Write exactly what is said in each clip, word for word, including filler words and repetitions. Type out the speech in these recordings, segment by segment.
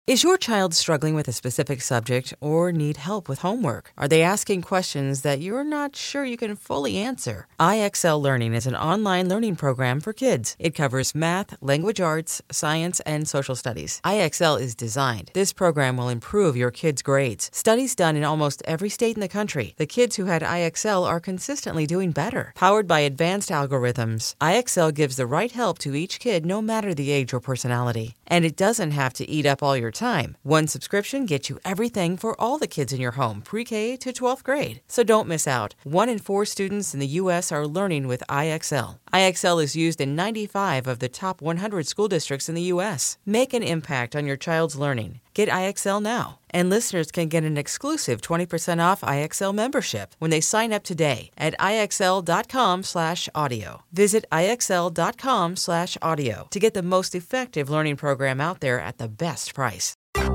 Is your child struggling with a specific subject or need help with homework? Are they asking questions that you're not sure you can fully answer? I X L Learning is an online learning program for kids. It covers math, language arts, science, and social studies. I X L is designed. This program will improve your kids' grades. Studies done in almost every state in the country. The kids who had I X L are consistently doing better. Powered by advanced algorithms, I X L gives the right help to each kid no matter the age or personality. And it doesn't have to eat up all your time. One subscription gets you everything for all the kids in your home, pre-K to twelfth grade. So don't miss out. One in four students in the U S are learning with I X L. I X L is used in ninety-five of the top one hundred school districts in the U S. Make an impact on your child's learning. Get I X L now. And listeners can get an exclusive twenty percent off I X L membership when they sign up today at IXL.com slash audio. Visit IXL.com slash audio to get the most effective learning program out there at the best price.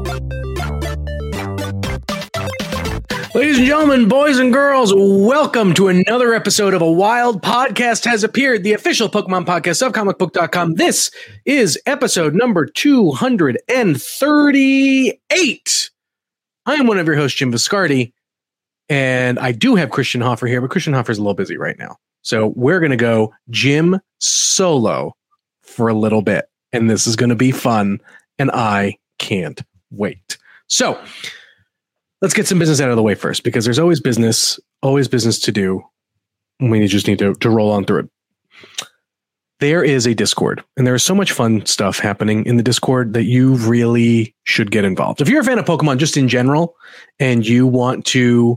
Ladies and gentlemen, boys and girls, welcome to another episode of A Wild Podcast Has Appeared, the official Pokemon podcast of comic book dot com. This is episode number two hundred thirty-eight. I am one of your hosts, Jim Viscardi, and I do have Christian Hoffer here, but Christian Hoffer's a little busy right now. So we're going to go Jim solo for a little bit, and this is going to be fun, and I can't wait. So let's get some business out of the way first, because there's always business, always business to do. We just need to, to roll on through it. There is a Discord, and there is so much fun stuff happening in the Discord that you really should get involved. If you're a fan of Pokemon just in general, and you want to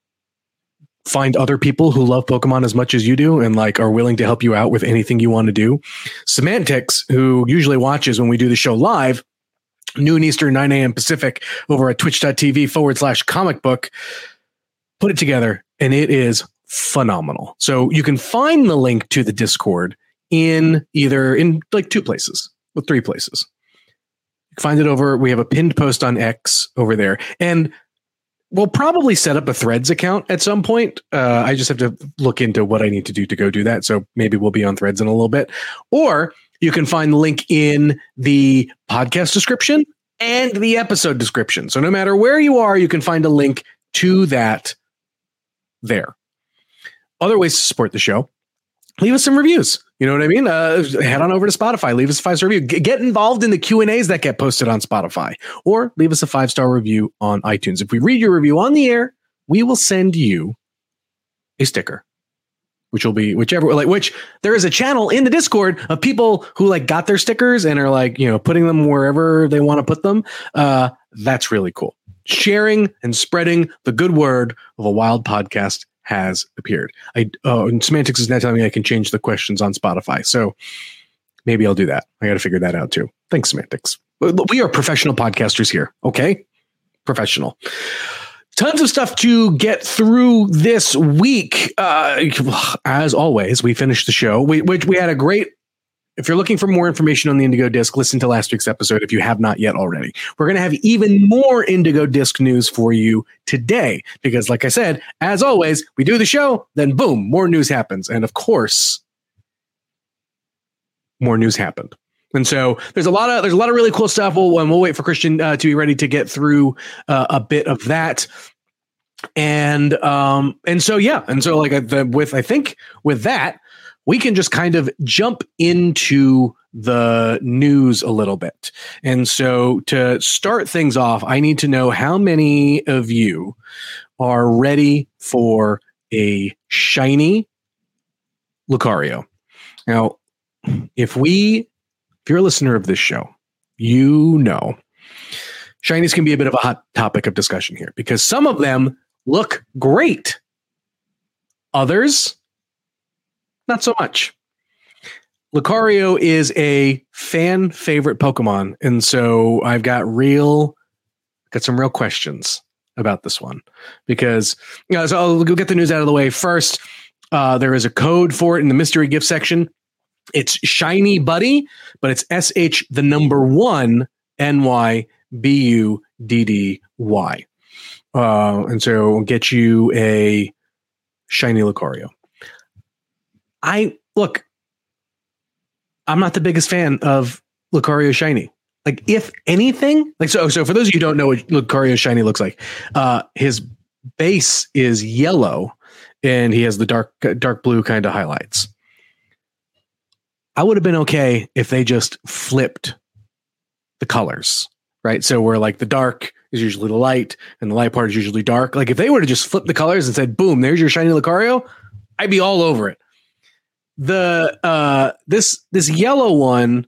find other people who love Pokemon as much as you do and like are willing to help you out with anything you want to do, Semantics, who usually watches when we do the show live, noon Eastern, nine a.m. Pacific, over at twitch.tv forward slash comic book, put it together, and it is phenomenal. So you can find the link to the Discord in either in like two places, or three places. You can find it over, we have a pinned post on X over there, and we'll probably set up a Threads account at some point. Uh, I just have to look into what I need to do to go do that. So maybe we'll be on Threads in a little bit, or you can find the link in the podcast description and the episode description. So no matter where you are, you can find a link to that there. Other ways to support the show: leave us some reviews. You know what I mean? Uh, head on over to Spotify, leave us a five-star review. G- get involved in the Q and A's that get posted on Spotify, or leave us a five-star review on iTunes. If we read your review on the air, we will send you a sticker, which will be whichever, like, which there is a channel in the Discord of people who like got their stickers and are like, you know, putting them wherever they want to put them. Uh, that's really cool. Sharing and spreading the good word of A Wild Podcast Has Appeared. I oh, and Semantics is now telling me I can change the questions on Spotify, so maybe I'll do that. I got to figure that out too. Thanks, Semantics. We are professional podcasters here. Okay, professional. Tons of stuff to get through this week. Uh, as always, we finished the show. We, which we had a great. If you're looking for more information on the Indigo Disc, listen to last week's episode if you have not yet already. We're going to have even more Indigo Disc news for you today because, like I said, as always, we do the show, then boom, more news happens. And of course, more news happened. And so there's a lot of there's a lot of really cool stuff. We'll, and we'll wait for Christian uh, to be ready to get through uh, a bit of that. And um, and so, yeah. And so like the, with I think with that, we can just kind of jump into the news a little bit. And so to start things off, I need to know how many of you are ready for a shiny Lucario. Now, if we, if you're a listener of this show, you know, shinies can be a bit of a hot topic of discussion here because some of them look great. Others, not so much. Lucario is a fan favorite Pokemon, and so I've got real, got some real questions about this one because, you know, so I'll get the news out of the way first. Uh, there is a code for it in the mystery gift section. It's Shiny Buddy, but it's S H the number one N Y B U D D Y, uh, and so we'll get you a shiny Lucario. I look, I'm not the biggest fan of Lucario Shiny. like if anything, like so. So for those of you who don't know what Lucario's shiny looks like, uh, his base is yellow, and he has the dark dark blue kind of highlights. I would have been okay if they just flipped the colors, right? So where like the dark is usually the light, and the light part is usually dark. Like if they were to just flip the colors and said, "Boom, there's your shiny Lucario," I'd be all over it. The uh, this this yellow one.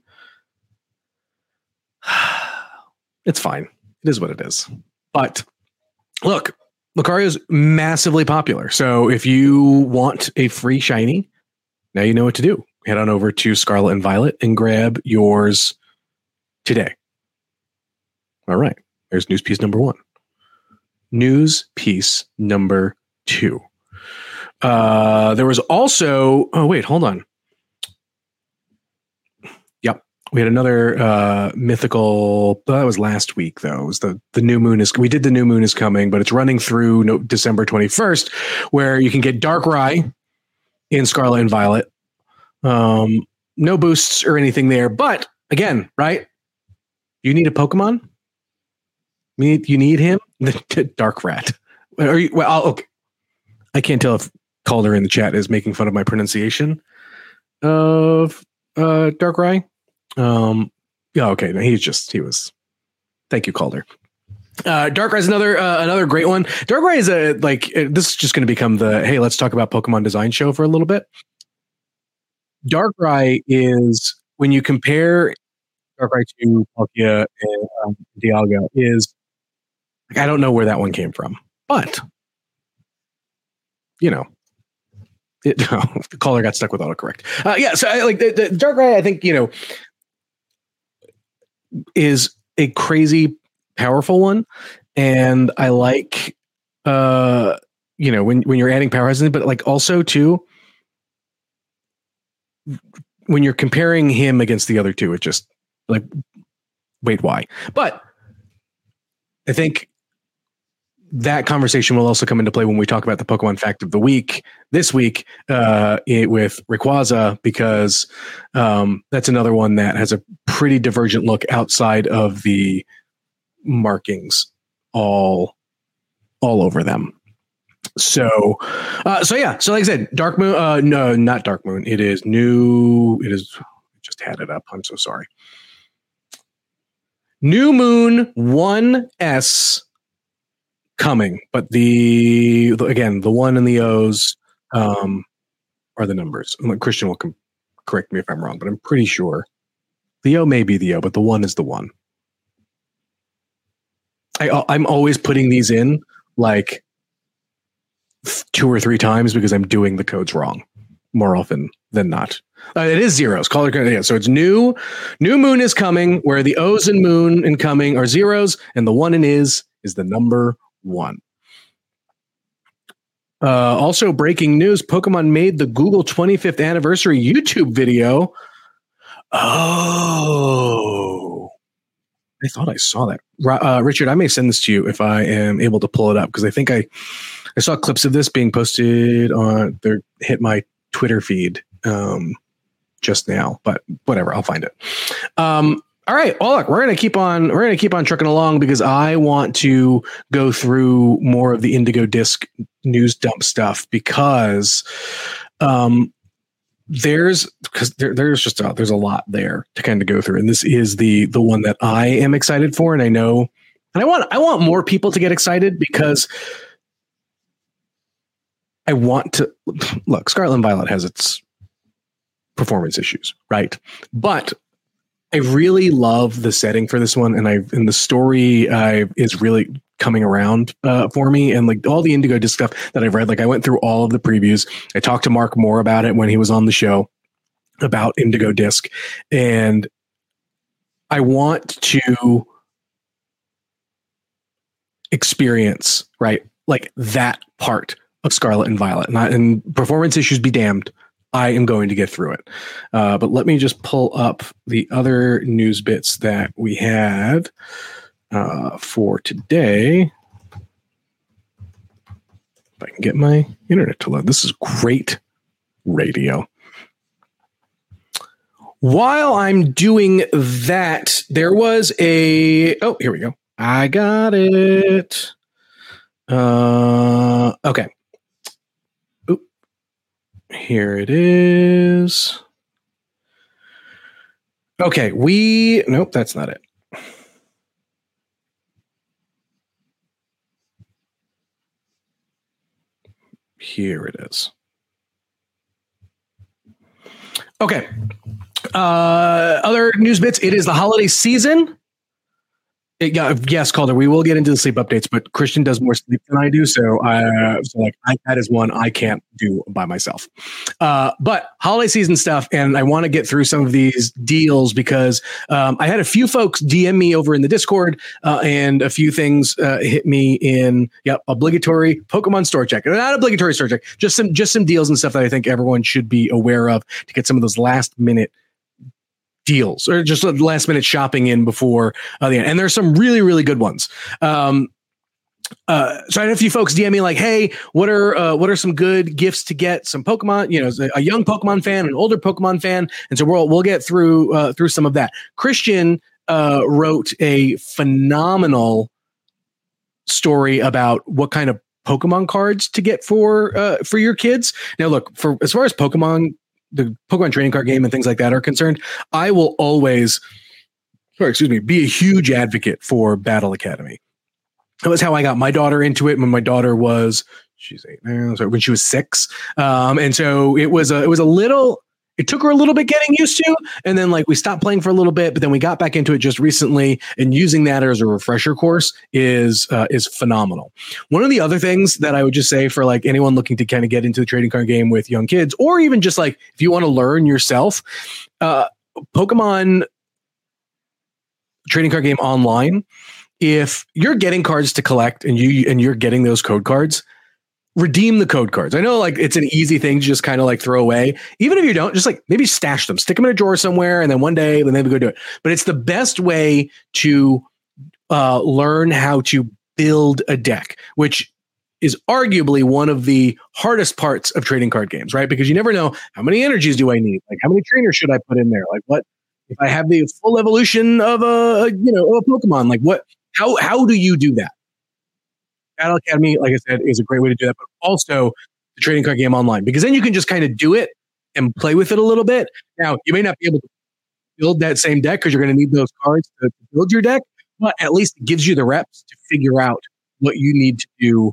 It's fine. It is what it is. But look, Lucario's massively popular. So if you want a free shiny, now you know what to do. Head on over to Scarlet and Violet and grab yours today. All right. There's news piece number one. News piece number two. Uh, there was also, oh, wait, hold on. We had another uh, mythical. That was last week, though. It was the the new moon is. We did the new moon is coming, but it's running through no, December twenty-first, where you can get Darkrai in Scarlet and Violet. Um, no boosts or anything there, but again, right? You need a Pokemon. You need you need him. The Dark Rat. Are you, well, I'll, okay. I can't tell if Calder in the chat is making fun of my pronunciation of uh, Darkrai. Um, yeah, okay. No, he's just, he was, thank you, Calder. Uh, Darkrai is another, uh, another great one. Darkrai is a, like, uh, this is just going to become the, hey, let's talk about Pokemon design show for a little bit. Darkrai is, when you compare Darkrai to Palkia and um, Dialga, is, like, I don't know where that one came from, but, you know, it, no, the caller got stuck with autocorrect. Uh, yeah, so I, like the, the Darkrai, I think, you know, is a crazy powerful one, and I like uh you know when when you're adding power, but like also too when you're comparing him against the other two, it just like wait why? But I think that conversation will also come into play when we talk about the Pokemon fact of the week this week uh, it, with Rayquaza, because um, that's another one that has a pretty divergent look outside of the markings all all over them. So, uh, so yeah. So like I said, Dark Moon. Uh, no, not Dark Moon. It is new. It is. I just had it up. I'm so sorry. New Moon one S. Coming, but the, the again the one and the O's um, are the numbers. Christian will com- correct me if I'm wrong, but I'm pretty sure the O may be the O, but the one is the one. I, I'm always putting these in like two or three times because I'm doing the codes wrong more often than not. Uh, it is zeros. Color code, yeah. So it's new. New Moon is coming, where the O's and Moon and coming are zeros, and the one and is is the number one. Uh, also, breaking news: Pokemon made the Google twenty-fifth anniversary YouTube video. Oh, I thought I saw that. Uh, Richard, I may send this to you if I am able to pull it up, because I think I I saw clips of this being posted on their hit my Twitter feed um, just now. But whatever, I'll find it. Um, All right. Well, look, we're gonna keep on. We're gonna keep on trucking along because I want to go through more of the Indigo Disc news dump stuff, because um, there's because there, there's just a, there's a lot there to kind of go through, and this is the the one that I am excited for, and I know, and I want I want more people to get excited, because I want to look. Scarlet and Violet has its performance issues, right? But I really love the setting for this one, and I and the story uh, is really coming around uh, for me. And like all the Indigo Disc stuff that I've read, like I went through all of the previews. I talked to Mark Moore about it when he was on the show about Indigo Disc, and I want to experience right like that part of Scarlet and Violet, and, I, and performance issues be damned. I am going to get through it. Uh, but let me just pull up the other news bits that we had uh, for today. If I can get my internet to load. This is great radio. While I'm doing that, there was a, oh, here we go. I got it. Uh, okay. Oop. Here it is. Okay, we, nope, that's not it. Here it is. Okay. Uh, other news bits. It is the holiday season. It, yeah, yes, Calder. We will get into the sleep updates, but Christian does more sleep than I do, so, uh, so like I, that is one I can't do by myself. Uh, but holiday season stuff, and I want to get through some of these deals because um, I had a few folks D M me over in the Discord, uh, and a few things uh, hit me in. Yep, obligatory Pokemon store check, not obligatory store check, just some just some deals and stuff that I think everyone should be aware of to get some of those last minute deals or just last minute shopping in before uh, the end. And there's some really, really good ones. Um, uh, so I had a few folks D M me like, hey, what are, uh, what are some good gifts to get some Pokemon, you know, a young Pokemon fan, an older Pokemon fan. And so we'll, we'll get through, uh, through some of that. Christian, uh, wrote a phenomenal story about what kind of Pokemon cards to get for, uh, for your kids. Now, look, for as far as Pokemon, the Pokemon trading card game and things like that are concerned, I will always, or excuse me, be a huge advocate for Battle Academy. That was how I got my daughter into it when my daughter was, she's eight now, so when she was six. Um, and so it was a, it was a little, it took her a little bit getting used to, and then like we stopped playing for a little bit, but then we got back into it just recently, and using that as a refresher course is uh, is phenomenal. One of the other things that I would just say for like anyone looking to kind of get into the trading card game with young kids, or even just like if you want to learn yourself, uh, Pokemon trading card game online. If you're getting cards to collect and you and you're getting those code cards, redeem the code cards. I know like it's an easy thing to just kind of like throw away. Even if you don't, just like maybe stash them, stick them in a drawer somewhere, and then one day then maybe go do it. But it's the best way to uh, learn how to build a deck, which is arguably one of the hardest parts of trading card games, right? Because you never know how many energies do I need? Like how many trainers should I put in there? Like what if I have the full evolution of a, you know, of a Pokemon? Like what, how, how do you do that? Battle Academy, like I said, is a great way to do that, but also the trading card game online, because then you can just kind of do it and play with it a little bit. Now, you may not be able to build that same deck because you're going to need those cards to, to build your deck, but at least it gives you the reps to figure out what you need to do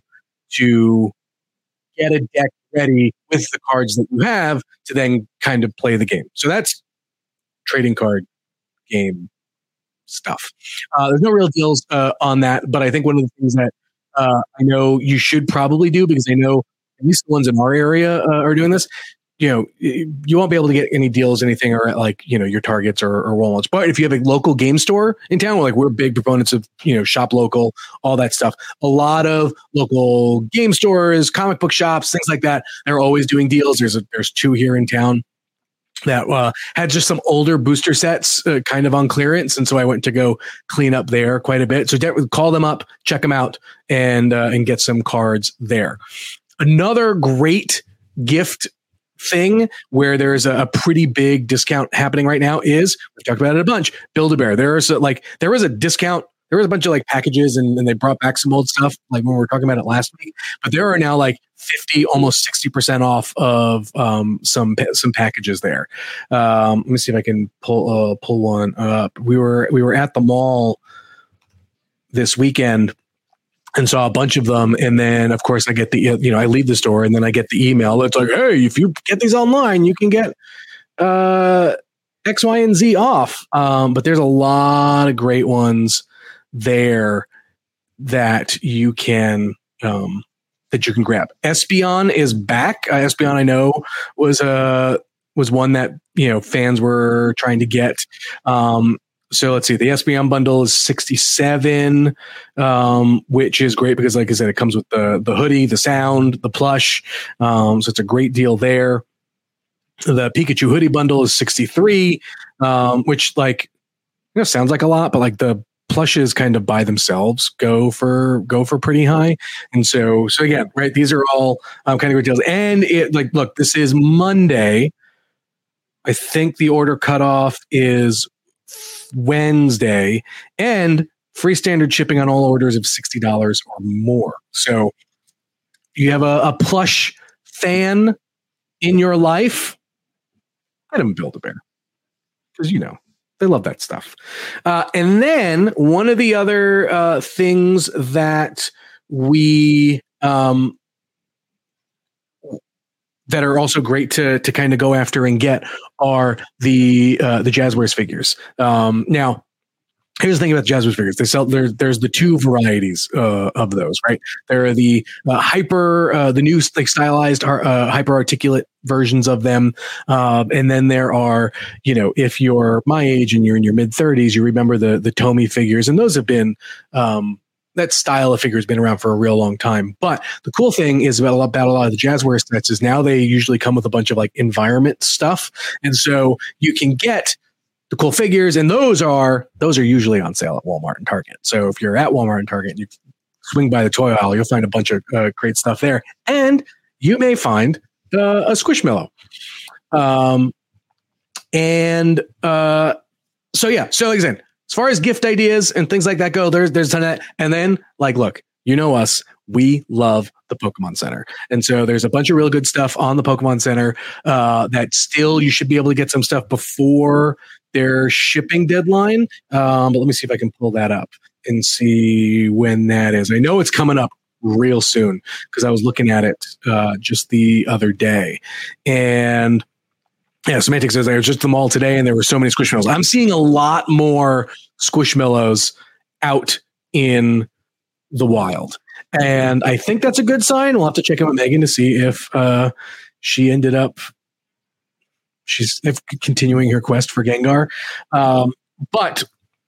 to get a deck ready with the cards that you have to then kind of play the game. So that's trading card game stuff. Uh, there's no real deals uh, on that, but I think one of the things that Uh, I know you should probably do, because I know at least the ones in our area uh, are doing this. You know, you won't be able to get any deals, anything, or at like, you know, your Targets or, or Walmarts. But if you have a local game store in town, like we're big proponents of, you know, shop local, all that stuff. A lot of local game stores, comic book shops, things like that, they're always doing deals. There's a, there's two here in town that uh, had just some older booster sets uh, kind of on clearance. And so I went to go clean up there quite a bit. So de- call them up, check them out, and uh, and get some cards there. Another great gift thing where there's a, a pretty big discount happening right now is, we've talked about it a bunch, Build-A-Bear. There's a, like, there was a discount. There was a bunch of like packages and, and they brought back some old stuff, like when we were talking about it last week, but there are now like fifty, almost sixty percent off of um, some, some packages there. Um, let me see if I can pull, uh, pull one up. We were, we were at the mall this weekend and saw a bunch of them. And then of course I get the, you know, I leave the store and then I get the email. It's like, hey, if you get these online, you can get, uh, X, Y, and Z off. Um, but there's a lot of great ones there that you can um, that you can grab. Espeon is back. Uh, Espeon, I know, was uh, was one that, you know, fans were trying to get. Um, so let's see. The Espeon bundle is sixty-seven, um, which is great because, like I said, it comes with the the hoodie, the sound, the plush. Um, so it's a great deal there. The Pikachu hoodie bundle is sixty-three, um, which, like, you know, sounds like a lot, but like the plushes kind of by themselves go for go for pretty high. And so so again, right, these are all um, kind of great deals. And it, like, look, this is Monday, I think the order cutoff is Wednesday, and free standard shipping on all orders of sixty dollars or more. So you have a, a plush fan in your life, let them build a bear. Because, you know, they love that stuff. Uh, and then one of the other uh, things that we um, that are also great to to kind of go after and get are the uh, the Jazzwares figures. Um, now, here's the thing about Jazzwares figures. They sell there. There's the two varieties uh, of those, right? There are the uh, hyper, uh, the new like stylized uh, hyper articulate versions of them, uh, and then there are, you know, if you're my age and you're in your mid thirties, you remember the the Tomy figures, and those have been. Um, that style of figure has been around for a real long time. But the cool thing is about a lot, about a lot of the Jazzwares sets is now they usually come with a bunch of like environment stuff, and so you can get the cool figures, and those are those are usually on sale at Walmart and Target. So if you're at Walmart and Target and you swing by the toy aisle, you'll find a bunch of uh, great stuff there, and you may find uh, a Squishmallow. Um, and uh, so yeah, so again, as far as gift ideas and things like that go, there's there's a ton of that. And then like, look, you know us, we love the Pokemon Center. And so there's a bunch of real good stuff on the Pokemon Center uh, that still you should be able to get some stuff before their shipping deadline. Um, but let me see if I can pull that up and see when that is. I know it's coming up real soon because I was looking at it uh, just the other day. And yeah, Semantic says I was just at the mall today and there were so many Squishmallows. I'm seeing a lot more Squishmallows out in the wild. And I think that's a good sign. We'll have to check in with Megan to see if uh, she ended up she's continuing her quest for Gengar. Um, but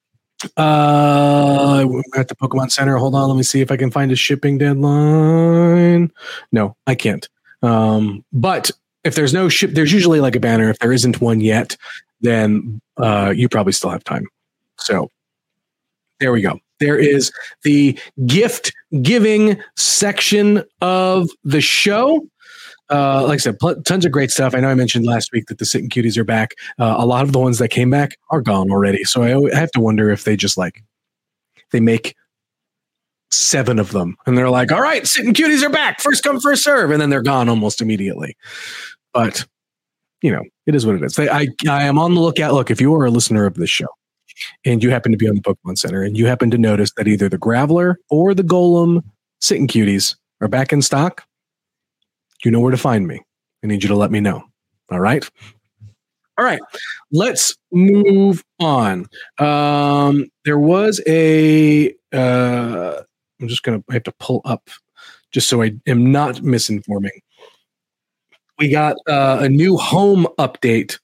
uh, at the Pokemon Center, hold on, let me see if I can find a shipping deadline. No, I can't. Um, but if there's no ship, there's usually like a banner. If there isn't one yet, then uh, you probably still have time. So there we go. There is the gift giving section of the show. Uh, like I said, pl- tons of great stuff. I know I mentioned last week that the Sit and Cuties are back. Uh, a lot of the ones that came back are gone already. So I, I have to wonder if they just like, they make seven of them and they're like, all right, Sit and Cuties are back. First come, first serve. And then they're gone almost immediately. But, you know, it is what it is. They, I, I am on the lookout. Look, if you are a listener of this show and you happen to be on the Pokemon Center and you happen to notice that either the Graveler or the Golem Sit and Cuties are back in stock, you know where to find me. I need you to let me know. All right. All right. Let's move on. Um, there was a, uh, I'm just going to, I have to pull up just so I am not misinforming. We got uh, a new home update,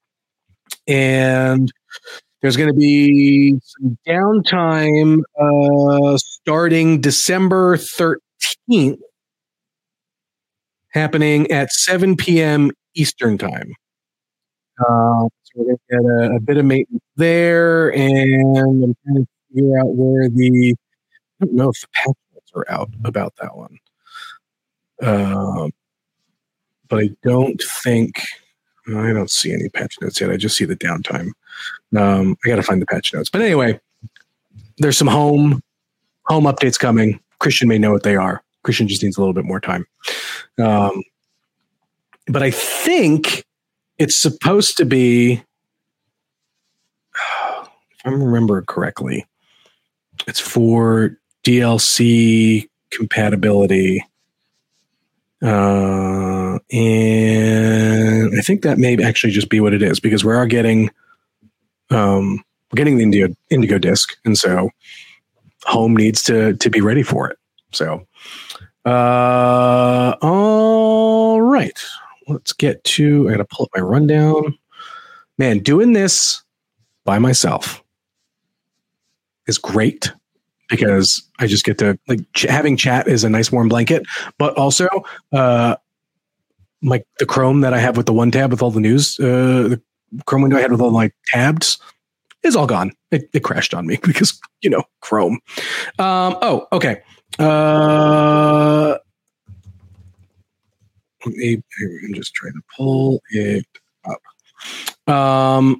and there's going to be some downtime uh, starting December thirteenth, happening at seven p.m. Eastern time. Uh, so we're going to get a, a bit of maintenance there, and I'm trying to figure out where the, I don't know if the patch notes are out about that one. Um, but I don't think, I don't see any patch notes yet. I just see the downtime. Um, I got to find the patch notes. But anyway, there's some home home updates coming. Christian may know what they are. Christian just needs a little bit more time. Um, but I think it's supposed to be, if I remember correctly, it's for D L C compatibility. Uh, and I think that may actually just be what it is, because we are getting, um, we're getting the Indigo, Indigo disc. And so home needs to, to be ready for it. So, uh, all right, let's get to, I got to pull up my rundown, man. Doing this by myself is great, because I just get to, like, ch- having chat is a nice warm blanket, but also uh, my the Chrome that I have with the one tab with all the news, uh, the Chrome window I had with all my tabs is all gone. It, it crashed on me because, you know, Chrome. Um, oh, okay. Uh, let me, I'm just trying to pull it up. Um,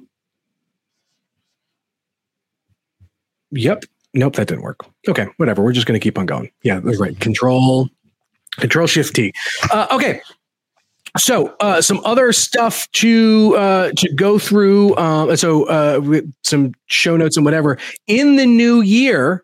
yep. Nope, that didn't work. Okay, whatever. We're just going to keep on going. Yeah, that's right. Control, Control Shift T. Uh, okay. So uh, some other stuff to uh, to go through. Uh, so uh, with some show notes and whatever. In the new year,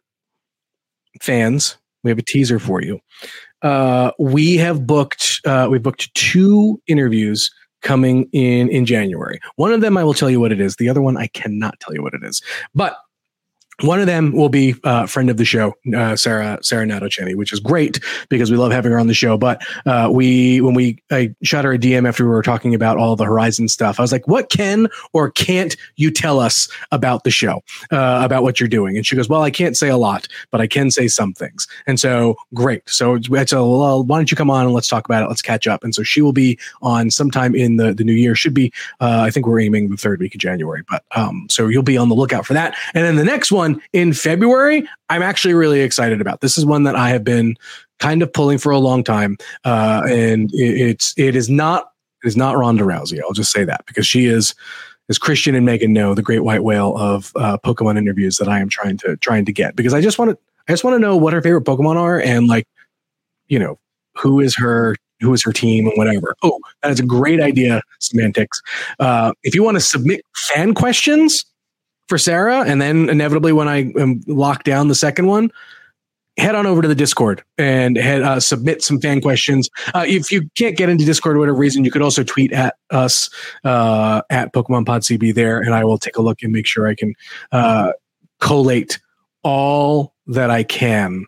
fans, we have a teaser for you. Uh, we have booked uh, we booked two interviews coming in in January. One of them I will tell you what it is. The other one I cannot tell you what it is. But one of them will be a uh, friend of the show, uh, Sarah Sarah Natochenny, which is great because we love having her on the show. But uh, we, when we I shot her a D M after we were talking about all the Horizon stuff, I was like, "What can or can't you tell us about the show, uh, about what you're doing?" And she goes, "Well, I can't say a lot, but I can say some things." And so, great. So it's a well, why don't you come on and let's talk about it? Let's catch up. And so she will be on sometime in the the new year. Should be, uh, I think we're aiming the third week of January. But um, so you'll be on the lookout for that. And then the next one. In February, I'm actually really excited about. This is one that I have been kind of pulling for a long time, uh, and it, it's it is not it is not Ronda Rousey. I'll just say that because she is, as Christian and Megan know, the great white whale of uh, Pokemon interviews that I am trying to trying to get because I just want to I just want to know what her favorite Pokemon are and like you know who is her who is her team and whatever. Oh, that is a great idea, Semantics. Uh, if you want to submit fan questions for Sarah, and then inevitably when I um, lock down the second one, head on over to the Discord and head uh, submit some fan questions. Uh, if you can't get into Discord for whatever reason, you could also tweet at us uh, at Pokemon Pod C B there, and I will take a look and make sure I can uh, collate all that I can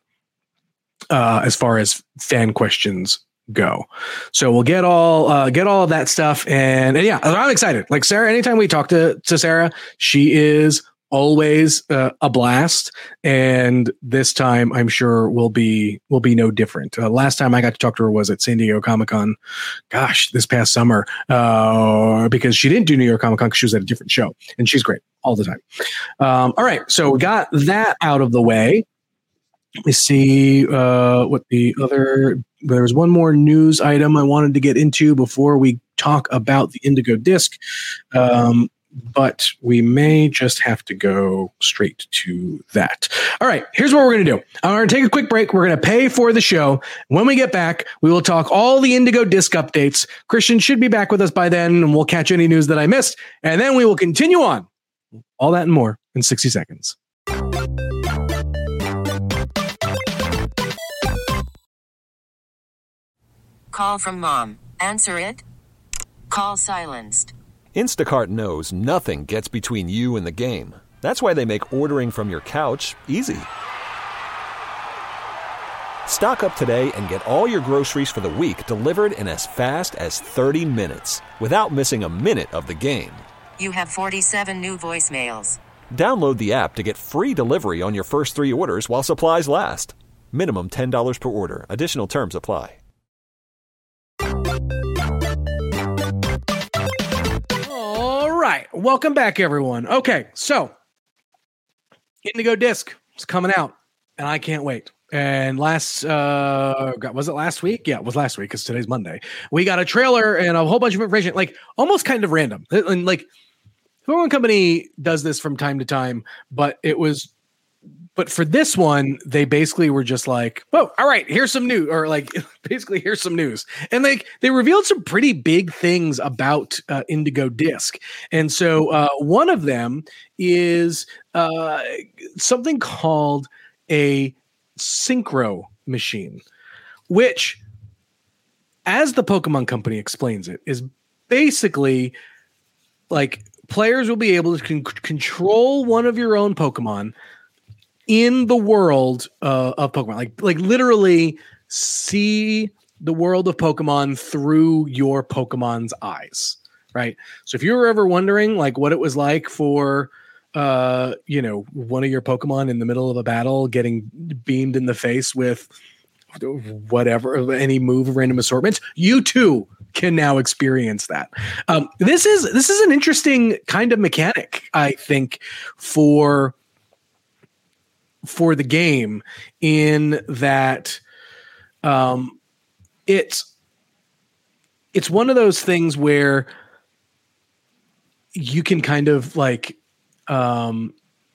uh, as far as fan questions go. So we'll get all uh, get all of that stuff, and, and yeah, I'm excited. Like Sarah, anytime we talk to to Sarah, she is always uh, a blast, and this time I'm sure will be will be no different. Uh, last time I got to talk to her was at San Diego Comic-Con. Gosh, this past summer, uh, because she didn't do New York Comic-Con because she was at a different show, and she's great all the time. Um, all right, so we got that out of the way. Let me see uh, what the other. There was one more news item I wanted to get into before we talk about the Indigo Disc, um, but we may just have to go straight to that. All right, here's what we're going to do. I'm going to take a quick break. We're going to pay for the show. When we get back, we will talk all the Indigo Disc updates. Christian should be back with us by then, and we'll catch any news that I missed, and then we will continue on. All that and more in sixty seconds. Call from mom. Answer it. Call silenced. Instacart knows nothing gets between you and the game. That's why they make ordering from your couch easy. Stock up today and get all your groceries for the week delivered in as fast as thirty minutes without missing a minute of the game. You have forty-seven new voicemails. Download the app to get free delivery on your first three orders while supplies last. Minimum ten dollars per order. Additional terms apply. All right. Welcome back, everyone. Okay, so Indigo Disc is coming out, and I can't wait. And last, uh, was it last week? Yeah, it was last week because today's Monday. We got a trailer and a whole bunch of information, like almost kind of random. And like, Pokemon Company does this from time to time, but it was, but for this one, they basically were just like, "Whoa, all right, here's some news," or like, basically, here's some news, and like they revealed some pretty big things about uh, Indigo Disc, and so uh, one of them is uh, something called a synchro machine, which, as the Pokemon Company explains it, is basically like players will be able to con- control one of your own Pokemon in the world uh, of Pokemon, like like literally see the world of Pokemon through your Pokemon's eyes, right? So if you were ever wondering like what it was like for uh, you know, one of your Pokemon in the middle of a battle getting beamed in the face with whatever, any move of random assortments, you too can now experience that. Um, this is this is an interesting kind of mechanic, I think, for for the game, in that um, it's it's one of those things where you can kind of like, um,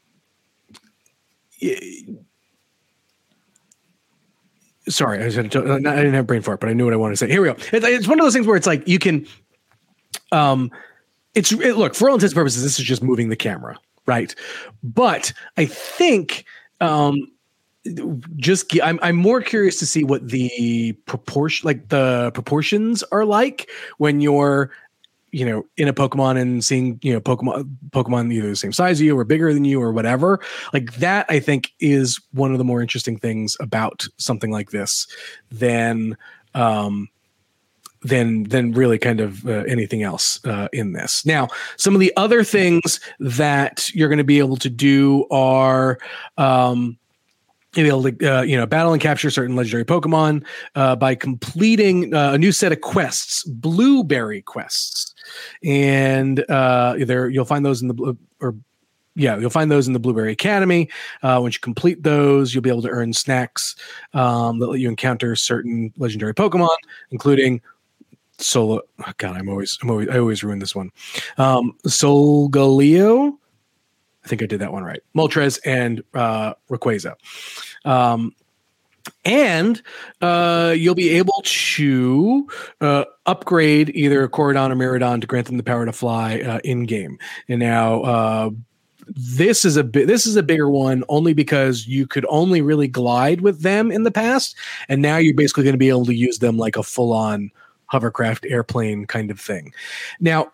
sorry, I, was, I didn't have a brain fart, but I knew what I wanted to say. Here we go. It's, it's one of those things where it's like you can, um, it's it, look, for all intents and purposes, this is just moving the camera, right? But I think, um, just I'm I'm more curious to see what the proportion, like the proportions are like when you're, you know, in a Pokemon and seeing, you know, Pokemon Pokemon either the same size as you or bigger than you or whatever. Like that, I think, is one of the more interesting things about something like this than um than than really kind of uh, anything else uh, in this. Now, some of the other things that you're going to be able to do are um you'll be able to, uh, you know, battle and capture certain legendary Pokemon uh, by completing uh, a new set of quests, Blueberry quests, and uh, either you'll find those in the blue or yeah, you'll find those in the Blueberry Academy. Uh, once you complete those, you'll be able to earn snacks um, that let you encounter certain legendary Pokemon, including Solo. Oh God, I'm always, I'm always, I always ruin this one. Um, Solgaleo. I think I did that one right. Moltres and uh, Rayquaza. Um, and uh, you'll be able to uh, upgrade either Corridon or Miraidon to grant them the power to fly uh, in game. And now uh, this is a bi- this is a bigger one only because you could only really glide with them in the past, and now you're basically going to be able to use them like a full on hovercraft airplane kind of thing. Now.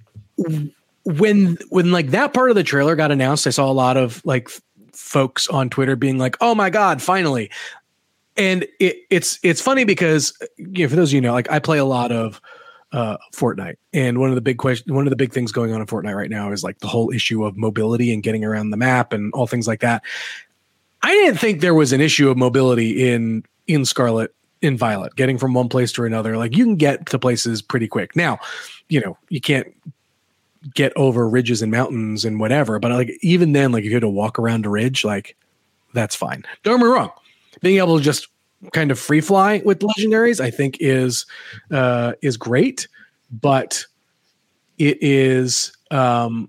When when like that part of the trailer got announced, I saw a lot of like f- folks on Twitter being like, "Oh my God, finally!" And it, it's it's funny because, you know, for those of you who know, like I play a lot of uh, Fortnite, and one of the big question, one of the big things going on in Fortnite right now is like the whole issue of mobility and getting around the map and all things like that. I didn't think there was an issue of mobility in in Scarlet, in Violet, getting from one place to another. Like you can get to places pretty quick. Now, you know, you can't get over ridges and mountains and whatever, but like even then, like if you had to walk around a ridge, like that's fine. Don't get me wrong, being able to just kind of free fly with legendaries I think is uh is great, but it is um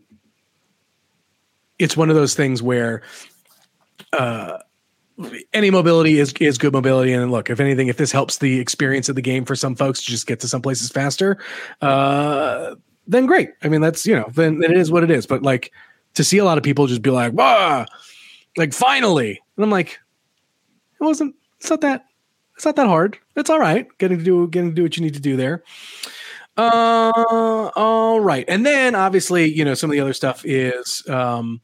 it's one of those things where uh any mobility is is good mobility. And look, if anything, if this helps the experience of the game for some folks to just get to some places faster, uh then great. I mean, that's, you know, then, then it is what it is. But like to see a lot of people just be like, "Wow, like finally," and I'm like, it wasn't. It's not that. It's not that hard. It's all right. Getting to do getting to do what you need to do there. Uh, all right. And then obviously, you know, some of the other stuff is um,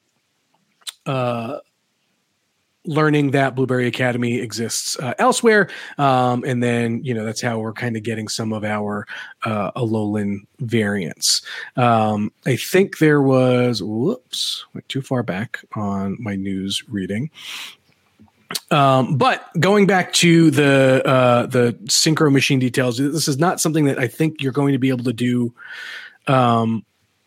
uh. learning that Blueberry Academy exists uh, elsewhere. Um, and then, you know, that's how we're kind of getting some of our uh, Alolan variants. Um, I think there was, whoops, went too far back on my news reading. Um, but going back to the uh, the Synchro Machine details, this is not something that I think you're going to be able to do. Um,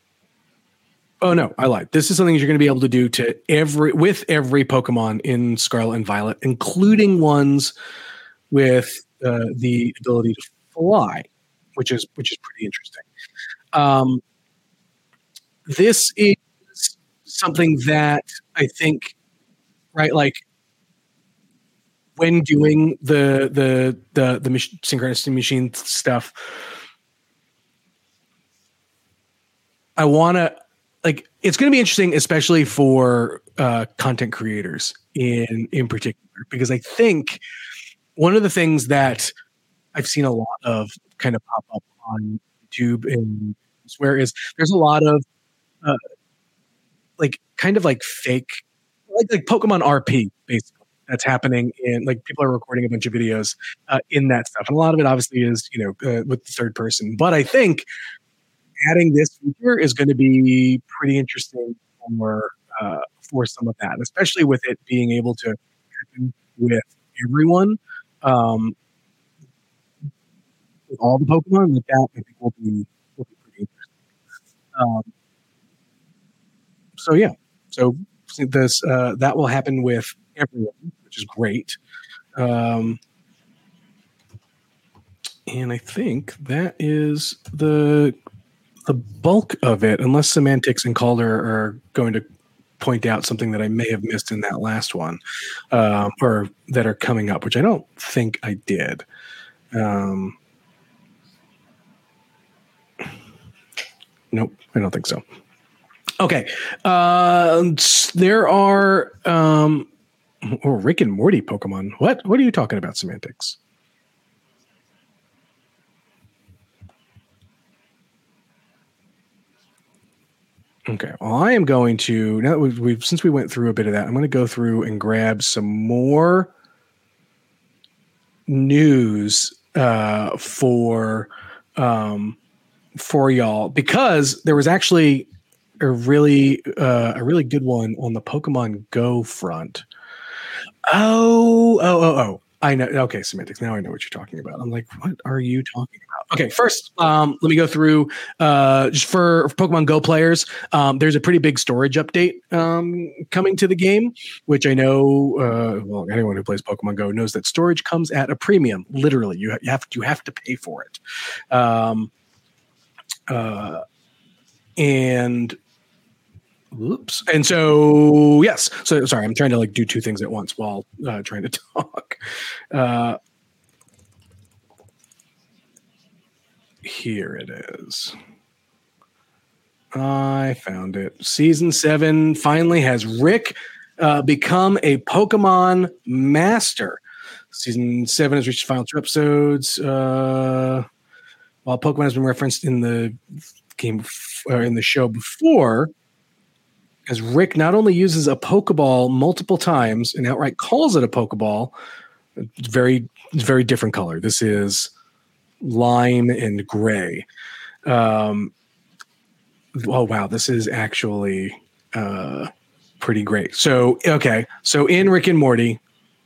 Oh no, I lied. This is something you're going to be able to do to every with every Pokemon in Scarlet and Violet, including ones with uh, the ability to fly, which is which is pretty interesting. Um, this is something that I think, right, like when doing the the the the mach- synchronicity machine stuff, I want to. Like it's going to be interesting, especially for uh, content creators in in particular, because I think one of the things that I've seen a lot of kind of pop up on YouTube and elsewhere is there's a lot of uh, like kind of like fake, like like Pokemon R P basically that's happening in like people are recording a bunch of videos uh, in that stuff, and a lot of it obviously is, you know, uh, with the third person, but I think adding this feature is going to be pretty interesting for uh, for some of that, especially with it being able to happen with everyone, um, with all the Pokemon. Like that, I think will be will be pretty interesting. Um, so yeah, so this uh, that will happen with everyone, which is great. Um, and I think that is the the bulk of it, unless Semantics and Calder are going to point out something that I may have missed in that last one, um, or that are coming up, which I don't think I did. Um, nope, I don't think so. Okay. Uh, there are um, oh, Rick and Morty Pokemon. What? What are you talking about, Semantics? Okay. Well, I am going to, now that we've, we've since we went through a bit of that, I'm going to go through and grab some more news uh, for um, for y'all, because there was actually a really uh, a really good one on the Pokemon Go front. Oh, oh, oh, oh. I know. Okay, Semantics. Now I know what you're talking about. I'm like, what are you talking about? Okay, first, um, let me go through uh, just for, for Pokemon Go players. Um, there's a pretty big storage update um, coming to the game, which I know. Uh, well, anyone who plays Pokemon Go knows that storage comes at a premium. Literally, you, ha- you have you have to pay for it. Um, uh, and Oops. And so, yes. So, sorry, I'm trying to like do two things at once while uh, trying to talk. Uh, here it is. I found it. Season seven finally has Rick uh, become a Pokemon master. Season seven has reached final two episodes. Uh, while Pokemon has been referenced in the game or in the show before, as Rick not only uses a Pokeball multiple times and outright calls it a Pokeball, it's very, it's very different color. This is lime and gray. Um, oh, wow. This is actually uh, pretty great. So, okay. So in Rick and Morty,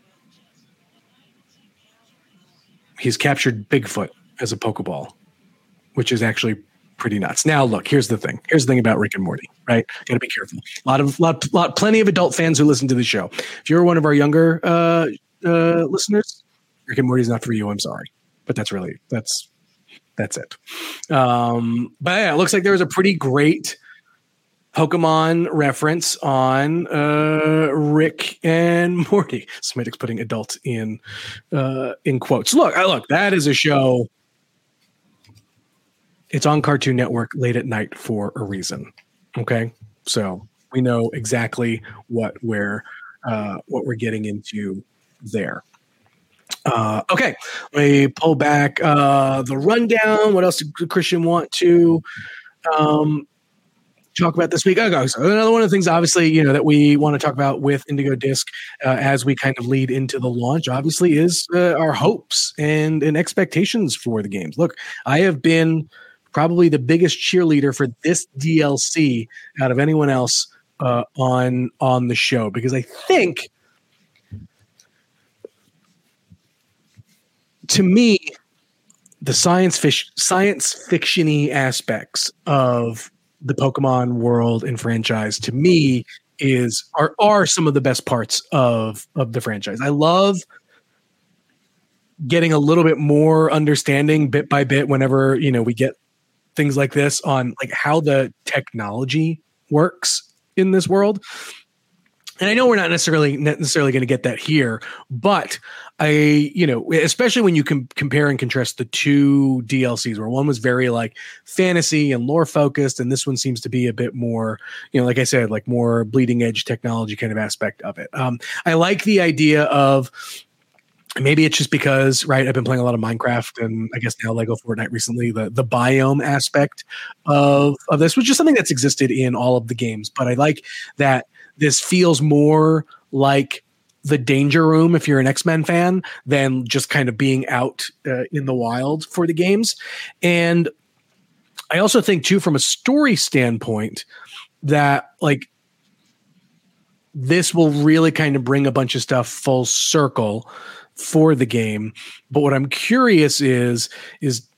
he's captured Bigfoot as a Pokeball, which is actually pretty nuts. Now, look, here's the thing. Here's the thing about Rick and Morty, right? Got to be careful. A lot of, lot, lot, plenty of adult fans who listen to the show. If you're one of our younger uh, uh, listeners, Rick and Morty is not for you. I'm sorry, but that's really that's that's it. Um, but yeah, it looks like there was a pretty great Pokemon reference on uh, Rick and Morty. Semantics putting adult in uh, in quotes. Look, I look. That is a show. It's on Cartoon Network late at night for a reason. Okay, so we know exactly what we're uh, what we're getting into there. Uh, okay, let me pull back uh, the rundown. What else did Christian want to um, talk about this week? Okay, so another one of the things, obviously, you know, that we want to talk about with Indigo Disc uh, as we kind of lead into the launch, obviously, is uh, our hopes and and expectations for the games. Look, I have been probably the biggest cheerleader for this D L C out of anyone else uh, on on the show, because I think, to me, the science fish science fiction-y aspects of the Pokemon world and franchise, to me, is are are some of the best parts of of the franchise. I love getting a little bit more understanding bit by bit whenever, you know, we get things like this on like how the technology works in this world. And I know we're not necessarily necessarily going to get that here, but I, you know, especially when you can compare and contrast the two D L Cs, where one was very like fantasy and lore focused, and this one seems to be a bit more, you know, like I said, like more bleeding edge technology kind of aspect of it. Um, I like the idea of, maybe it's just because, right, I've been playing a lot of Minecraft and I guess now Lego Fortnite recently, the, the biome aspect of, of this was just something that's existed in all of the games. But I like that this feels more like the Danger Room, if you're an X-Men fan, than just kind of being out uh, in the wild for the games. And I also think, too, from a story standpoint, that like this will really kind of bring a bunch of stuff full circle for the game. But what I'm curious is, is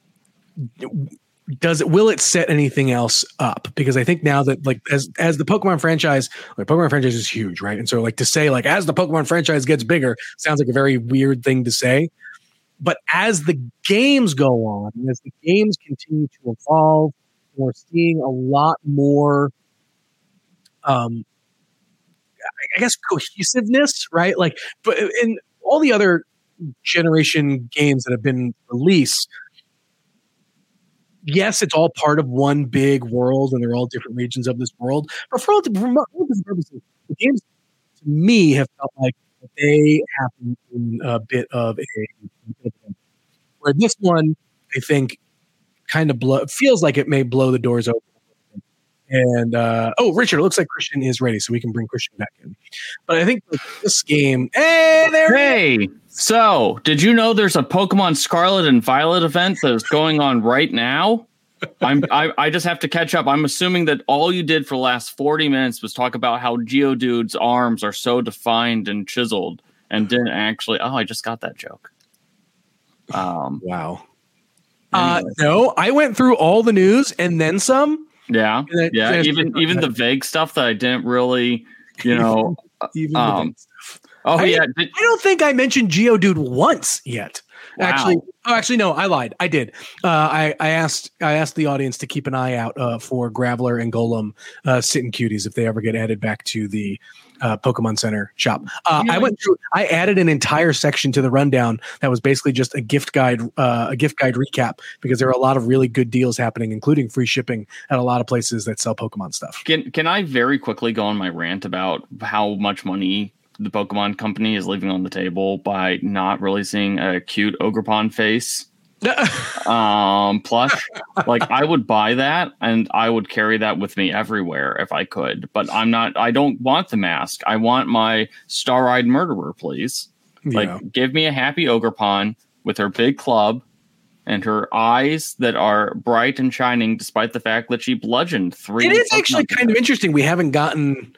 does it, will it set anything else up? Because I think now that like, as, as the Pokemon franchise, like Pokemon franchise is huge, right? And so like to say like, as the Pokemon franchise gets bigger, sounds like a very weird thing to say. But as the games go on, and as the games continue to evolve we're seeing a lot more, um, I guess, cohesiveness, right? Like, but in all the other generation games that have been released, yes, it's all part of one big world, and they're all different regions of this world. But for all, for all different purposes, the games to me have felt like they happen in a bit of a where this one, I think, kind of blow feels like it may blow the doors open. And uh, oh, Richard, it looks like Christian is ready, so we can bring Christian back in. But I think this game, hey, there. Hey, so did you know there's a Pokemon Scarlet and Violet event that is going on right now? I'm I, I just have to catch up. I'm assuming that all you did for the last forty minutes was talk about how Geodude's arms are so defined and chiseled, and didn't actually. Oh, I just got that joke. Um, wow. Uh, no, I went through all the news and then some. Yeah, then, yeah. then even even the vague stuff that I didn't really, you know. even um, the vague stuff. Oh I, yeah. Did, I don't think I mentioned Geodude once yet. Wow. Actually, oh, actually, no, I lied. I did. Uh, I, I asked, I asked the audience to keep an eye out uh, for Graveler and Golem uh, sitting cuties if they ever get added back to the uh, Pokemon Center shop. Uh, yeah. I went through. I added an entire section to the rundown that was basically just a gift guide, uh, a gift guide recap, because there are a lot of really good deals happening, including free shipping at a lot of places that sell Pokemon stuff. Can Can I very quickly go on my rant about how much money the Pokemon company is leaving on the table by not releasing a cute Ogerpon face um, plush? Like, I would buy that and I would carry that with me everywhere if I could. But I'm not. I don't want the mask. I want my Star-Eyed Murderer, please. Like, Yeah. give me a happy Ogerpon with her big club and her eyes that are bright and shining, despite the fact that she bludgeoned three. It is actually kind of interesting. We haven't gotten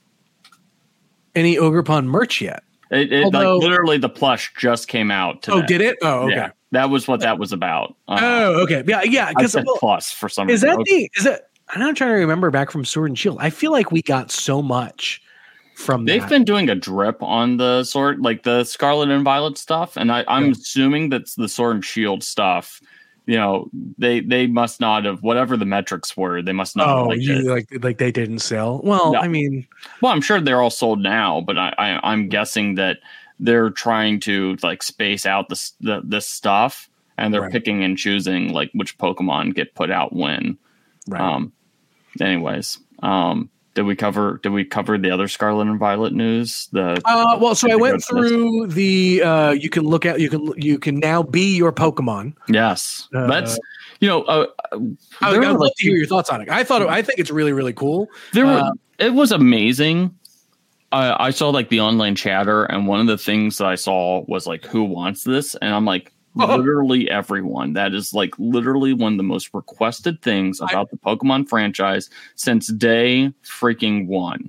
any Ogerpon merch yet. It, it Although, like literally the plush just came out today. Oh, did it? Oh, okay. Yeah, that was what that was about. Uh, Oh, okay. Yeah, yeah. I Because said well, plus for some is reason. that the is that? I'm not trying to remember back from Sword and Shield. I feel like we got so much from They've that. been doing a drip on the sword, like the Scarlet and Violet stuff, and I, I'm Yeah. assuming that's the Sword and Shield stuff. You know, they they must not have whatever the metrics were. They must not. Oh, have liked you it. like like they didn't sell. Well, No. I mean, Well, I'm sure they're all sold now, but I, I I'm guessing that they're trying to like space out this the this stuff, and they're Right. picking and choosing like which Pokemon get put out when. right. Um, anyways, um, did we cover did we cover the other Scarlet and Violet news? The Uh, well, so I went the- through the. Uh, you can look at. You can. You can now be your Pokemon. Yes, Uh, that's you know. Uh, I, there would were, love like, to hear your thoughts on it. I thought. It, I think it's really, really cool. there were. uh, It was amazing. I, I saw like the online chatter, and one of the things that I saw was like, "Who wants this?" And I'm like, literally everyone. That is like literally one of the most requested things about the Pokemon franchise since day freaking one.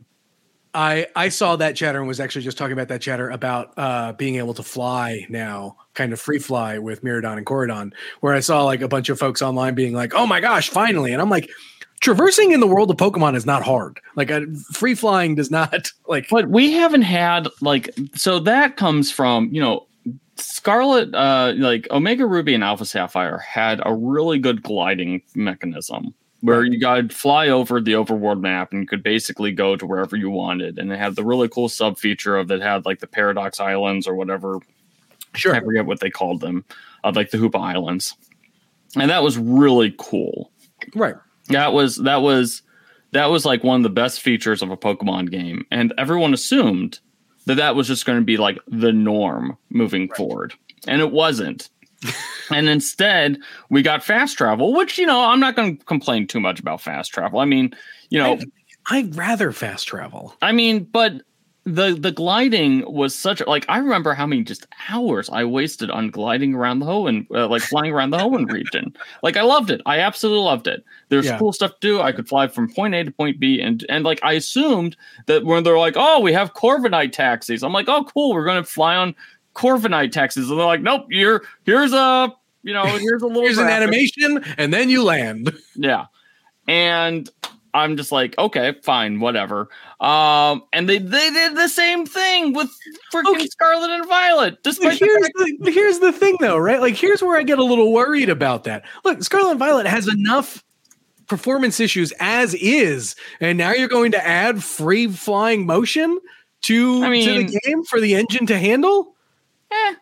I I saw that chatter and was actually just talking about that chatter about uh, being able to fly now, kind of free fly with Miraidon and Corridon, where I saw like a bunch of folks online being like, "Oh my gosh, finally!" And I'm like, traversing in the world of Pokemon is not hard. Like uh, free flying does not like. But we haven't had like so that comes from you know Scarlet, uh, like Omega Ruby and Alpha Sapphire had a really good gliding mechanism where Right. you could fly over the overworld map and you could basically go to wherever you wanted. And it had the really cool sub feature of that had like the Paradox Islands or whatever. Sure. I forget what they called them, uh, like the Hoopa Islands. And that was really cool. Right. That was that was that was like one of the best features of a Pokemon game, and everyone assumed that that was just going to be like the norm moving right. forward, and it wasn't. And instead, we got fast travel, which you know I'm not going to complain too much about fast travel. I mean, you know, I, I'd rather fast travel. I mean, but the the gliding was such a, like I remember how many just hours I wasted on gliding around the Hoenn, uh, like flying around the Hoenn region. Like I loved it. I absolutely loved it. There's yeah. cool stuff to do. I could fly from point A to point B, and and like I assumed that when they're like, oh, we have Corviknight taxis. I'm like, oh, cool. We're gonna fly on Corviknight taxis, and they're like, nope. You're here's a you know here's a little here's graphic. an animation, and then you land. Yeah, and I'm just like, okay, fine, whatever. Um, and they, they did the same thing with freaking okay. Scarlet and Violet. Despite here's the, fact- the here's the thing, though, right? Like, here's where I get a little worried about that. Look, Scarlet and Violet has enough performance issues as is, and now you're going to add free flying motion to, I mean, to the game for the engine to handle? Eh.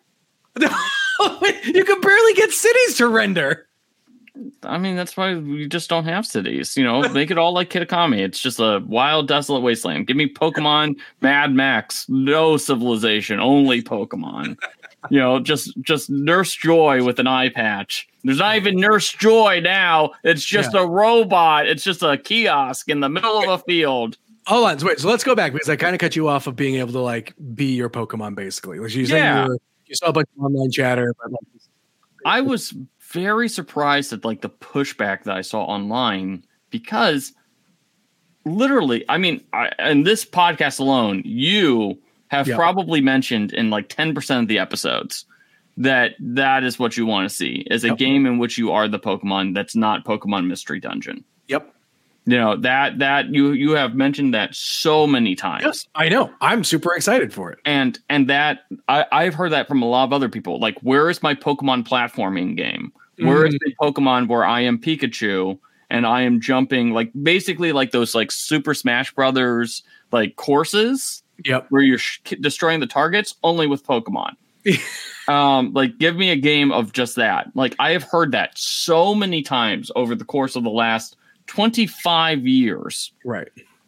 You can barely get cities to render. I mean, that's why we just don't have cities. You know, make it all like Kitakami. It's just a wild, desolate wasteland. Give me Pokemon Mad Max. No civilization, only Pokemon. You know, just just Nurse Joy with an eye patch. There's not even Nurse Joy now. It's just yeah. a robot. It's just a kiosk in the middle of a field. Hold on, so wait. So let's go back because I kind of cut you off of being able to like be your Pokemon basically. Like you yeah. you, were, you saw a bunch of online chatter. But like, I was very surprised at like the pushback that I saw online because literally, I mean, I, in this podcast alone, you have yep. probably mentioned in like ten percent of the episodes that that is what you want to see is a yep. game in which you are the Pokemon that's not Pokemon Mystery Dungeon. Yep. You know, that that you you have mentioned that so many times. Yes, I know. I'm super excited for it. And and that I, I've heard that from a lot of other people. Like, where is my Pokemon platforming game? Where is the Pokemon where I am Pikachu and I am jumping, like basically like those like Super Smash Brothers like courses, yep, where you're sh- destroying the targets only with Pokemon. um, like, give me a game of just that. Like, I have heard that so many times over the course of the last twenty-five years, right?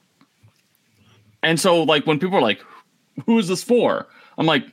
And so, like, when people are like, "Who is this for?" I'm like,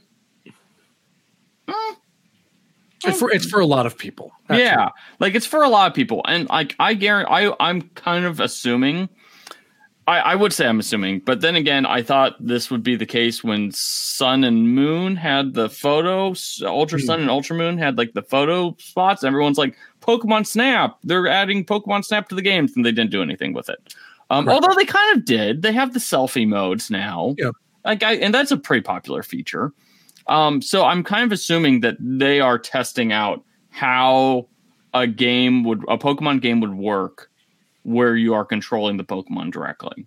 mm. It's for it's for a lot of people. That's yeah, right. Like it's for a lot of people, and like I guarantee, I I'm kind of assuming. I, I would say I'm assuming, but then again, I thought this would be the case when Sun and Moon had the photo, Ultra mm. Sun and Ultra Moon had like the photo spots. Everyone's like, Pokemon Snap. They're adding Pokemon Snap to the games, and they didn't do anything with it. Um, right. Although they kind of did. They have the selfie modes now. Yeah, like I, and that's a pretty popular feature. Um, so I'm kind of assuming that they are testing out how a game would, a Pokemon game would work where you are controlling the Pokemon directly.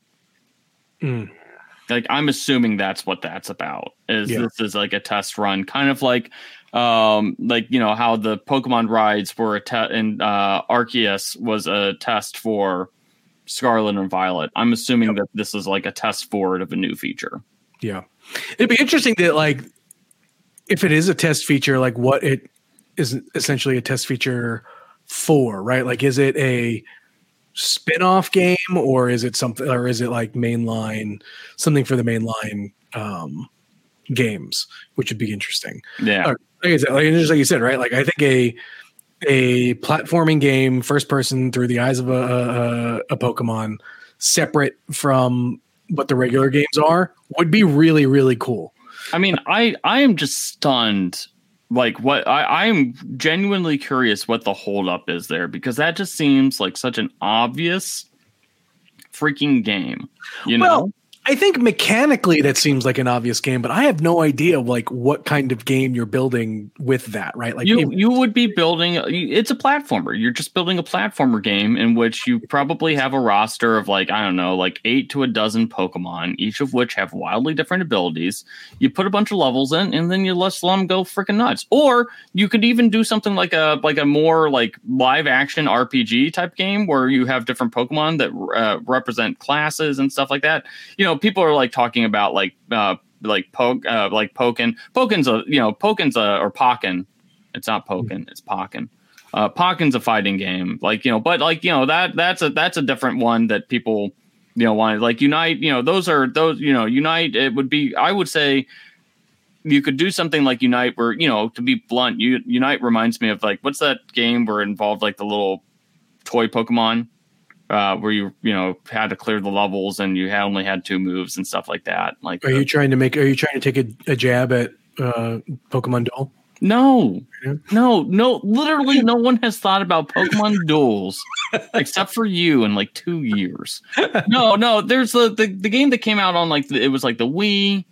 Mm. Like, I'm assuming that's what that's about. Is yeah. this is like a test run, kind of like, um, like, you know, how the Pokemon rides were a test and, uh, Arceus was a test for Scarlet and Violet. I'm assuming yep. that this is like a test forward of a new feature. Yeah. It'd be interesting that like, if it is a test feature, like what it is essentially a test feature for, right? Like, is it a spin-off game or is it something, or is it like mainline, something for the mainline um, games, which would be interesting. Yeah. Or, like I said, like, just like you said, right? Like, I think a, a platforming game, first person through the eyes of a, a, a Pokemon, separate from what the regular games are, would be really, really cool. I mean, I, I am just stunned. Like, what I, I am genuinely curious what the holdup is there, because that just seems like such an obvious freaking game. You well, know, I think mechanically that seems like an obvious game, but I have no idea like what kind of game you're building with that, right? Like you, if, you would be building. It's a platformer. You're just building a platformer game in which you probably have a roster of like, I don't know, like eight to a dozen Pokemon, each of which have wildly different abilities. You put a bunch of levels in, and then you let them go freaking nuts. Or you could even do something like a like a more like live action R P G type game where you have different Pokemon that uh, represent classes and stuff like that. You know, people are like talking about like uh, like poke uh, like Pokken. Pokken's a you know Pokken's a or Pokken. It's not Pokken. It's Pokken. Uh, Pokken's a fighting game. Like you know, but like you know that that's a that's a different one that people you know want like Unite. You know, those are those you know Unite. It would be I would say you could do something like Unite where you know to be blunt, you, Unite reminds me of like what's that game where it involved like the little toy Pokemon. Uh, where you you know had to clear the levels and you had only had two moves and stuff like that. Like, are the, you trying to make? Are you trying to take a, a jab at uh, Pokemon Duel? No, yeah. no, no. Literally, no one has thought about Pokemon duels except for you in like two years. No, no. There's the the, the game that came out on like the, it was like the Wii.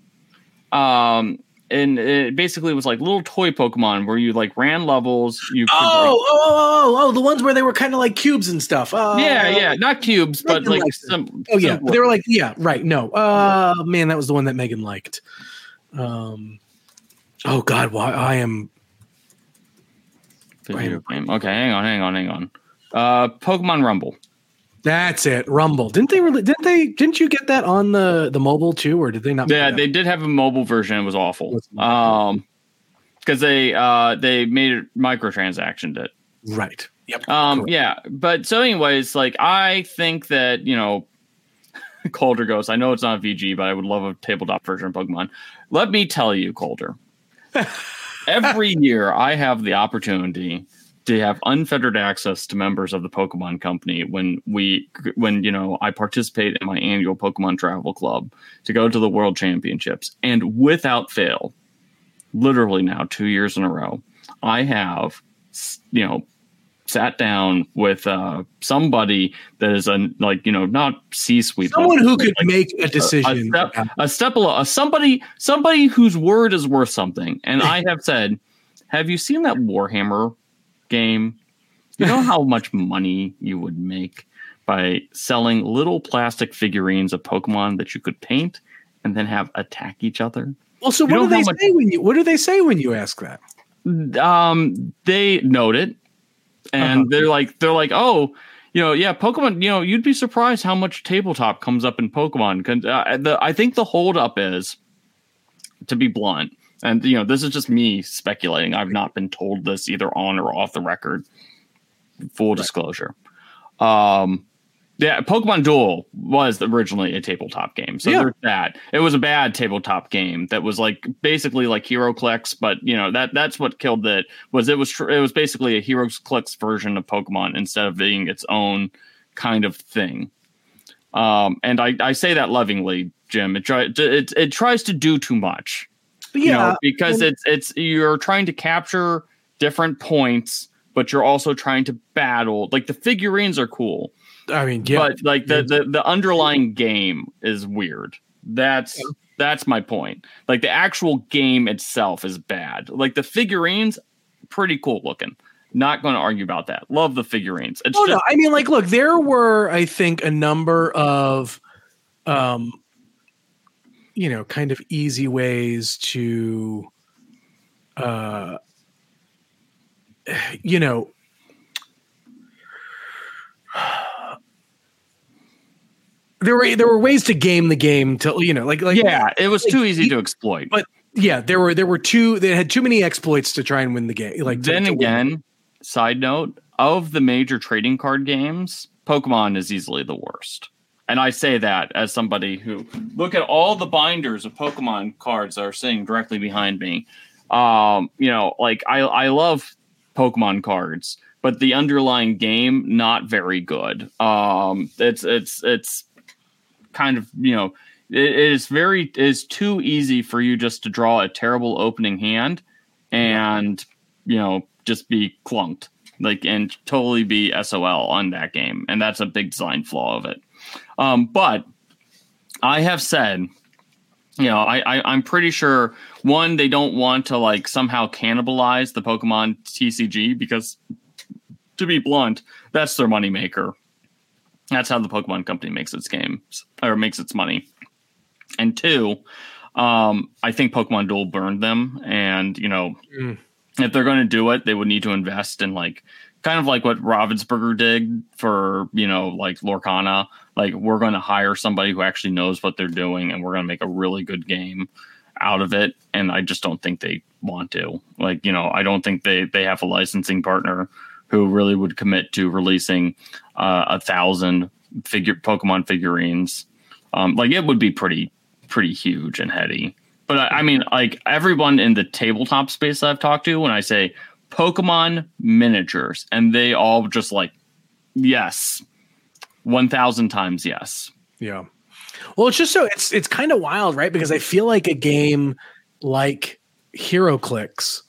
Um. And it basically was like little toy Pokemon where you like ran levels. You could, oh, like, oh, oh, oh, the ones where they were kind of like cubes and stuff. Uh, yeah, yeah, not cubes, but like some. Oh yeah, some, they were like yeah, right. No, uh, man, that was the one that Megan liked. Um, oh God, why I am. I am okay, hang on, hang on, hang on. Uh, Pokemon Rumble. That's it. Rumble. Didn't they really? Didn't they? Didn't you get that on the the mobile too, or did they not? Yeah, they did have a mobile version. It was awful. Um, because they uh they made it microtransactioned it. Right. Yep. Um. Correct. Yeah. But so, anyways, like I think that you know, Calder goes. I know it's not a V G, but I would love a tabletop version of Pokemon. Let me tell you, Calder. Every year, I have the opportunity to have unfettered access to members of the Pokemon Company when we, when you know, I participate in my annual Pokemon Travel Club to go to the World Championships, and without fail, literally now two years in a row, I have, you know, sat down with uh, somebody that is a like you know not C-suite, someone level, who could like make a decision, a, a step, a step below, a somebody, somebody whose word is worth something, and I have said, have you seen that Warhammer game? You know how much money you would make by selling little plastic figurines of Pokemon that you could paint and then have attack each other? Well, so You what know do they how much- say when you? What do they say when you ask that? Um, they note it, and Uh-huh. they're like, they're like, oh, you know, yeah, Pokemon. You know, you'd be surprised how much tabletop comes up in Pokemon. 'Cause, Uh, the, I think the holdup is, to be blunt, and you know, this is just me speculating. I've not been told this either on or off the record. Full disclosure. Um, yeah, Pokemon Duel was originally a tabletop game, so Yeah. there's that. It was a bad tabletop game that was like basically like HeroClix, but you know that that's what killed it. Was it was tr- it was basically a HeroClix version of Pokemon instead of being its own kind of thing. Um, and I, I say that lovingly, Jim. It try it it tries to do too much. But You yeah, know, because and- it's it's you're trying to capture different points, but you're also trying to battle. Like the figurines are cool, I mean, yeah, but like the, the the underlying game is weird. That's that's my point. Like the actual game itself is bad. Like the figurines, pretty cool looking. Not going to argue about that. Love the figurines. It's oh just, no, I mean, like, look, there were, I think, a number of, um, you know, kind of easy ways to, uh, you know, there were there were ways to game the game to, you know, like like yeah, it was like, too easy he- to exploit. but yeah, there were there were two they had too many exploits to try and win the game. Like to- then to win. again, side note, of the major trading card games, Pokemon is easily the worst. And I say that as somebody who look at all the binders of Pokemon cards that are sitting directly behind me. Um, you know, like I, I love Pokemon cards, but the underlying game not very good. Um, it's it's it's kind of, you know, it, it is very it is too easy for you just to draw a terrible opening hand and, you know, just be clunked, like, and totally be S O L on that game. And that's a big design flaw of it. Um, but I have said, you know, I, I, I'm pretty sure, one, they don't want to, like, somehow cannibalize the Pokemon T C G because, to be blunt, that's their moneymaker. That's how the Pokemon Company makes its games, or makes its money. And two, um, I think Pokemon Duel burned them. And, you know, Mm. if they're going to do it, they would need to invest in, like, kind of like what Ravensburger did for, you know, like Lorcana. Like, we're going to hire somebody who actually knows what they're doing, and we're going to make a really good game out of it. And I just don't think they want to. Like, you know, I don't think they, they have a licensing partner who really would commit to releasing uh, a thousand figure Pokemon figurines. Um, like, it would be pretty, pretty huge and heady. But I, I mean, like, everyone in the tabletop space I've talked to, when I say Pokemon miniatures, and they all just like, yes, one thousand times yes. Yeah. Well, it's just so it's it's kind of wild, right? Because I feel like a game like HeroClix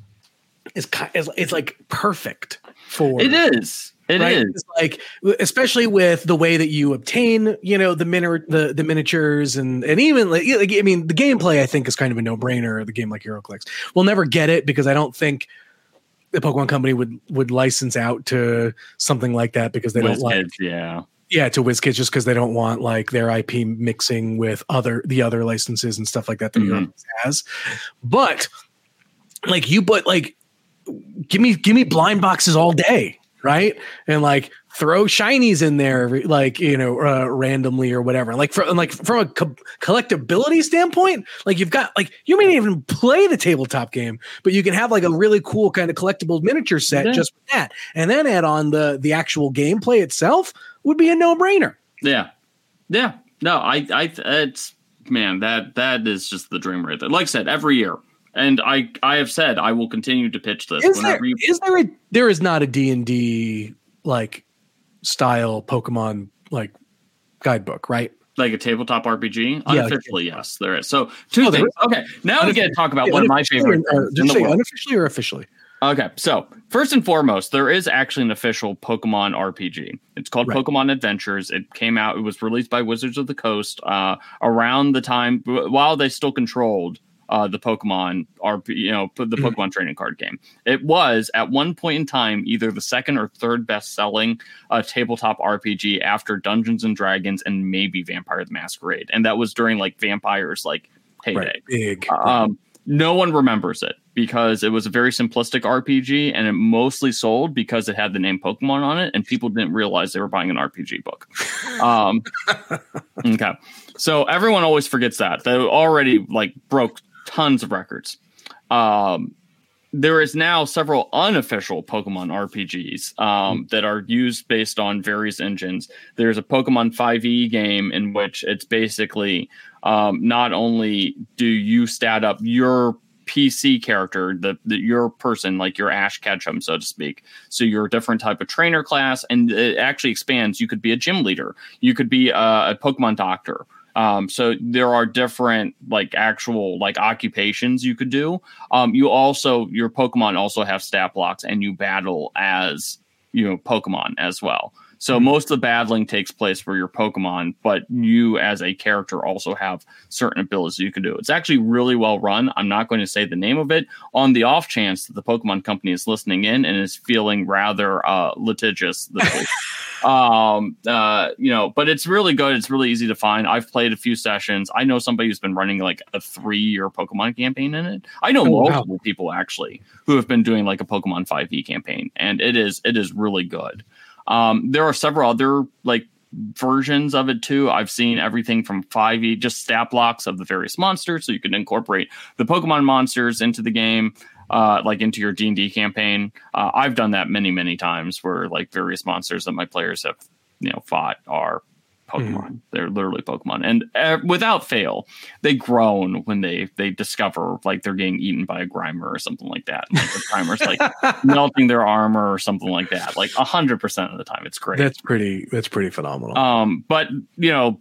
is ki- is it's like perfect for It is. It right? is. It's like, especially with the way that you obtain, you know, the mini- the the miniatures and and even like, like I mean, the gameplay I think is kind of a no brainer. The game like HeroClix, we'll never get it because I don't think the Pokemon Company would would license out to something like that because they Whiz don't like Kids, yeah. yeah to WizKids just because they don't want like their I P mixing with other the other licenses and stuff like that that Mhm. HeroClix has. But like you, but like give me give me blind boxes all day. right? And like throw shinies in there, like, you know, uh, randomly or whatever. Like from like from a co- collectability standpoint, like you've got like you may not even play the tabletop game, but you can have like a really cool kind of collectible miniature set yeah. just with that, and then add on the the actual gameplay itself would be a no brainer. Yeah, yeah. No, I, I, it's man that that is just the dream right there. Like I said, every year. And I, I have said I will continue to pitch this. Is there, you- is there a there is not a D and D like style Pokemon like guidebook, right? Like a tabletop R P G? Yeah, unofficially, like, yes, there is. So two oh, things. Okay, now we get to talk about yeah, one of my favorite or, in the world. Unofficially or officially? Okay, so first and foremost, there is actually an official Pokemon R P G. It's called right. Pokemon Adventures. It came out. It was released by Wizards of the Coast uh, around the time while they still controlled Uh, the Pokemon R P, you know, the Pokemon trading card game. It was at one point in time either the second or third best selling uh, tabletop R P G after Dungeons and Dragons and maybe Vampire the Masquerade, and that was during like Vampire's like heyday. Right. Big. Um, no one remembers it because it was a very simplistic R P G, and it mostly sold because it had the name Pokemon on it, and people didn't realize they were buying an R P G book. Um, okay, so everyone always forgets that they already like broke tons of records. Um, there is now several unofficial Pokemon R P Gs um, mm. that are used based on various engines. There's a Pokemon five E game in which it's basically um, not only do you stat up your P C character, the, the your person, like your Ash Ketchum, so to speak. So you're a different type of trainer class, and it actually expands. You could be a gym leader. You could be a, a Pokemon doctor. Um, so there are different like actual like occupations you could do. Um, you also your Pokemon also have stat blocks, and you battle as you know Pokemon as well. So mm-hmm. most of the battling takes place for your Pokemon, but you as a character also have certain abilities you can do. It's actually really well run. I'm not going to say the name of it on the off chance that the Pokemon company is listening in and is feeling rather uh, litigious this week. um uh you know but it's really good. It's really easy to find. I've played a few sessions. I know somebody who's been running like a three-year Pokemon campaign in it. I know oh, multiple wow. people actually who have been doing like a Pokemon five E campaign, and it is it is really good. Um there are several other like versions of it too. I've seen everything from five E, just stat blocks of the various monsters, so you can incorporate the Pokemon monsters into the game. Uh, like into your D and D campaign. Uh, I've done that many, many times where like various monsters that my players have, you know, fought are Pokemon. Mm. They're literally Pokemon. And uh, without fail, they groan when they, they discover like they're getting eaten by a Grimer or something like that. Like the Grimer's like melting their armor or something like that. Like a hundred percent of the time. It's great. That's pretty, that's pretty phenomenal. Um, but you know,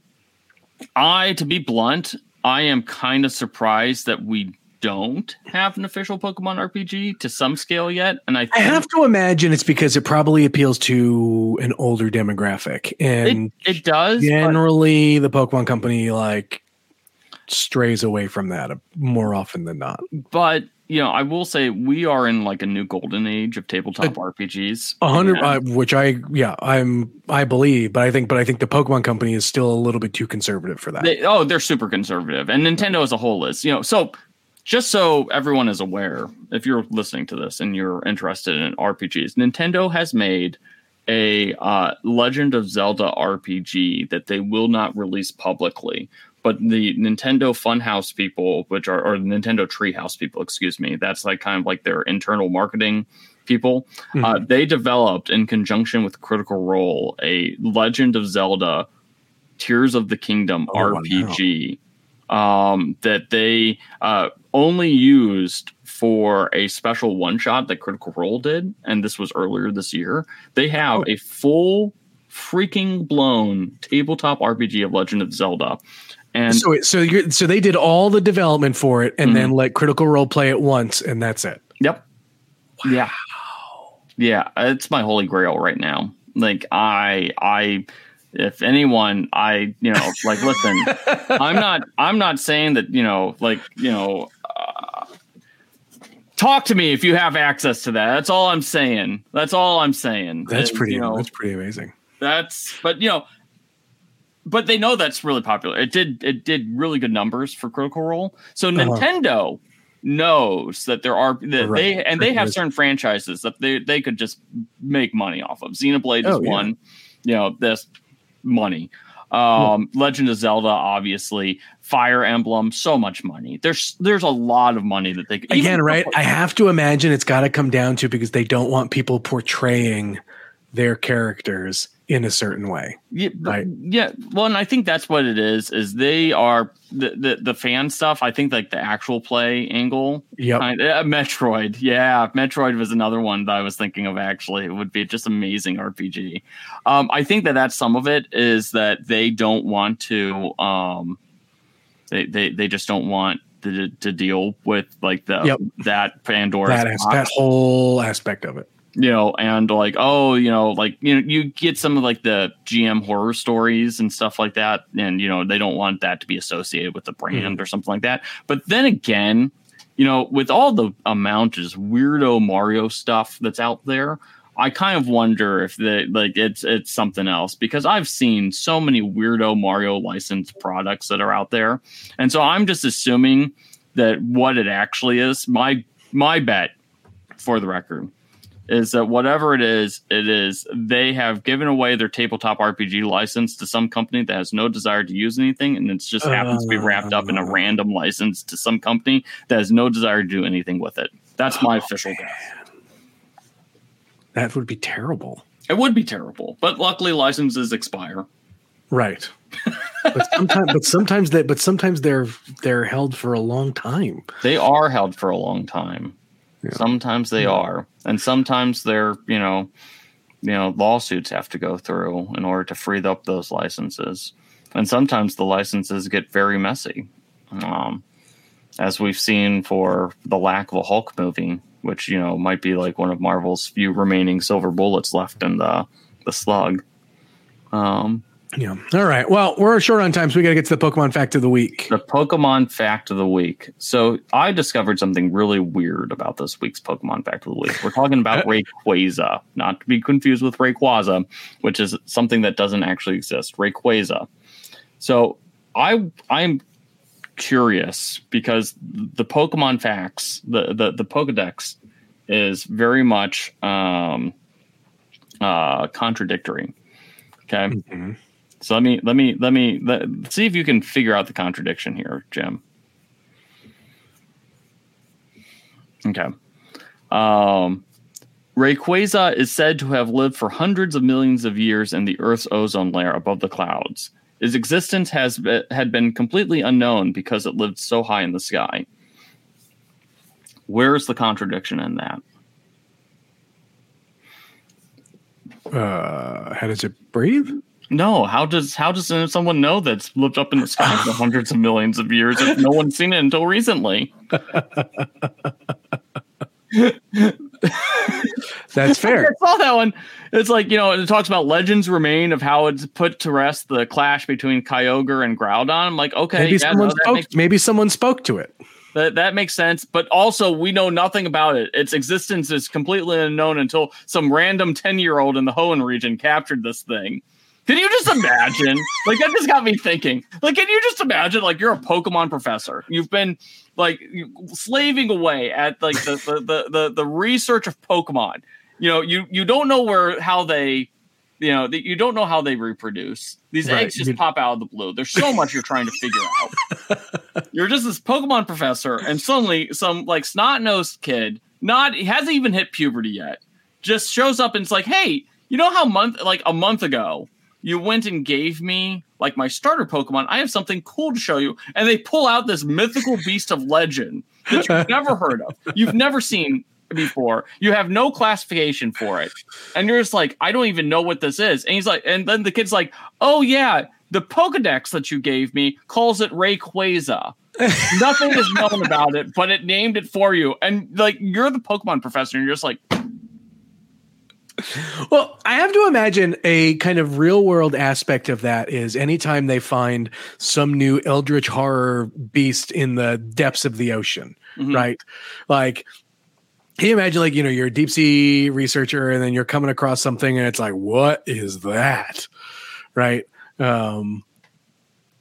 I, to be blunt, I am kind of surprised that we don't have an official Pokemon R P G to some scale yet, and I, think I have to imagine it's because it probably appeals to an older demographic, and it, it does. Generally, the Pokemon company like strays away from that more often than not. But you know, I will say we are in like a new golden age of tabletop uh, R P Gs. A hundred, uh, which I yeah, I'm I believe, but I think, but I think the Pokemon company is still a little bit too conservative for that. They, oh, they're super conservative, and Nintendo as a whole is. You know, so. Just so everyone is aware, if you're listening to this and you're interested in R P Gs, Nintendo has made a uh, Legend of Zelda R P G that they will not release publicly. But the Nintendo Funhouse people, which are, or the Nintendo Treehouse people, excuse me, that's like kind of like their internal marketing people. Mm-hmm. Uh, they developed in conjunction with Critical Role a Legend of Zelda Tears of the Kingdom oh, R P G. Wow. Um, that they uh, only used for a special one shot that Critical Role did, and this was earlier this year. They have oh. a full freaking blown tabletop R P G of Legend of Zelda, and so so you're, so they did all the development for it, and mm-hmm. then let Critical Role play it once, and that's it. Yep. Wow. Yeah. Yeah, it's my holy grail right now. Like I I. If anyone, I, you know, like, listen, I'm not, I'm not saying that, you know, like, you know, uh, talk to me if you have access to that. That's all I'm saying. That's all I'm saying. That's and, pretty, you know, that's pretty amazing. That's, but, you know, but they know that's really popular. It did, it did really good numbers for Critical Role. So uh-huh. Nintendo knows that there are that Right. they and they have Yes. certain franchises that they they could just make money off of. Xenoblade is Oh, yeah. one, you know, this money. Um, Legend of Zelda, obviously, Fire Emblem, so much money. There's there's a lot of money that they could Again, even- right? I have to imagine it's got to come down to because they don't want people portraying their characters in a certain way. Yeah, but- Right. yeah. Well, and I think that's what it is. Is they are the the, the fan stuff. I think like the actual play angle. Yep. Kind uh, Metroid. Yeah, Metroid was another one that I was thinking of. Actually, it would be just amazing R P G. Um, I think that that's some of it is that they don't want to. Um, they they they just don't want to, to deal with like the Yep. that Pandora's That, as, box. that whole aspect of it. You know, and like, oh, you know, like, you know, you get some of like the G M horror stories and stuff like that. And, you know, they don't want that to be associated with the brand or something like that. But then again, you know, with all the amount of just weirdo Mario stuff that's out there, I kind of wonder if the like it's it's something else because I've seen so many weirdo Mario licensed products that are out there. And so I'm just assuming that what it actually is, my my bet for the record, is that whatever it is, it is they have given away their tabletop R P G license to some company that has no desire to use anything, and it just happens to be wrapped up in a random license to some company that has no desire to do anything with it. That's my official guess. That would be terrible. It would be terrible, but luckily licenses expire. Right. But sometimes, but sometimes they, but sometimes they're they're held for a long time. They are held for a long time. Yeah. Sometimes they are, and sometimes they're, you know, you know, lawsuits have to go through in order to free up those licenses, and sometimes the licenses get very messy, um, as we've seen for the lack of a Hulk movie, which you know might be like one of Marvel's few remaining silver bullets left in the the slug. Um, Yeah. All right. Well, we're short on time, so we got to get to the Pokemon fact of the week. The Pokemon fact of the week. So I discovered something really weird about this week's Pokemon fact of the week. We're talking about Rayquaza, not to be confused with Rayquaza, which is something that doesn't actually exist. Rayquaza. So I I'm curious because the Pokemon facts, the the, the Pokedex is very much um, uh, contradictory. Okay. Mm-hmm. So let me let me let me let, see if you can figure out the contradiction here, Jim. Okay. Um, Rayquaza is said to have lived for hundreds of millions of years in the Earth's ozone layer above the clouds. Its existence has be, had been completely unknown because it lived so high in the sky. Where's the contradiction in that? Uh, how does it breathe? No, how does how does someone know that's lived up in the sky for hundreds of millions of years if no one's seen it until recently? That's fair. I saw that one. It's like, you know, it talks about legends remain of how it's put to rest the clash between Kyogre and Groudon. I'm like, okay, Maybe yeah, someone no, that, spoke. makes, Maybe someone spoke to it. that, that makes sense. But also, we know nothing about it. Its existence is completely unknown until some random ten-year-old in the Hoenn region captured this thing. Can you just imagine? Like, that just got me thinking. Like, can you just imagine, like, you're a Pokemon professor. You've been, like, slaving away at, like, the the the the, the research of Pokemon. You know, you, you don't know where, how they, you know, you don't know how they reproduce. These Right. eggs just You- pop out of the blue. There's so much you're trying to figure out. You're just this Pokemon professor, and suddenly some, like, snot-nosed kid, not, he hasn't even hit puberty yet, just shows up and it's like, hey, you know how month, like, a month ago, you went and gave me, like, my starter Pokemon. I have something cool to show you. And they pull out this mythical beast of legend that you've never heard of. You've never seen before. You have no classification for it. And you're just like, I don't even know what this is. And he's like, and then the kid's like, oh, yeah, the Pokedex that you gave me calls it Rayquaza. Nothing is known about it, but it named it for you. And, like, you're the Pokemon professor, and you're just like, Well, I have to imagine a kind of real world aspect of that is anytime they find some new eldritch horror beast in the depths of the ocean, Mhm. right? Like, can you imagine, like, you know, you're a deep sea researcher and then you're coming across something and it's like, what is that? Right. Um,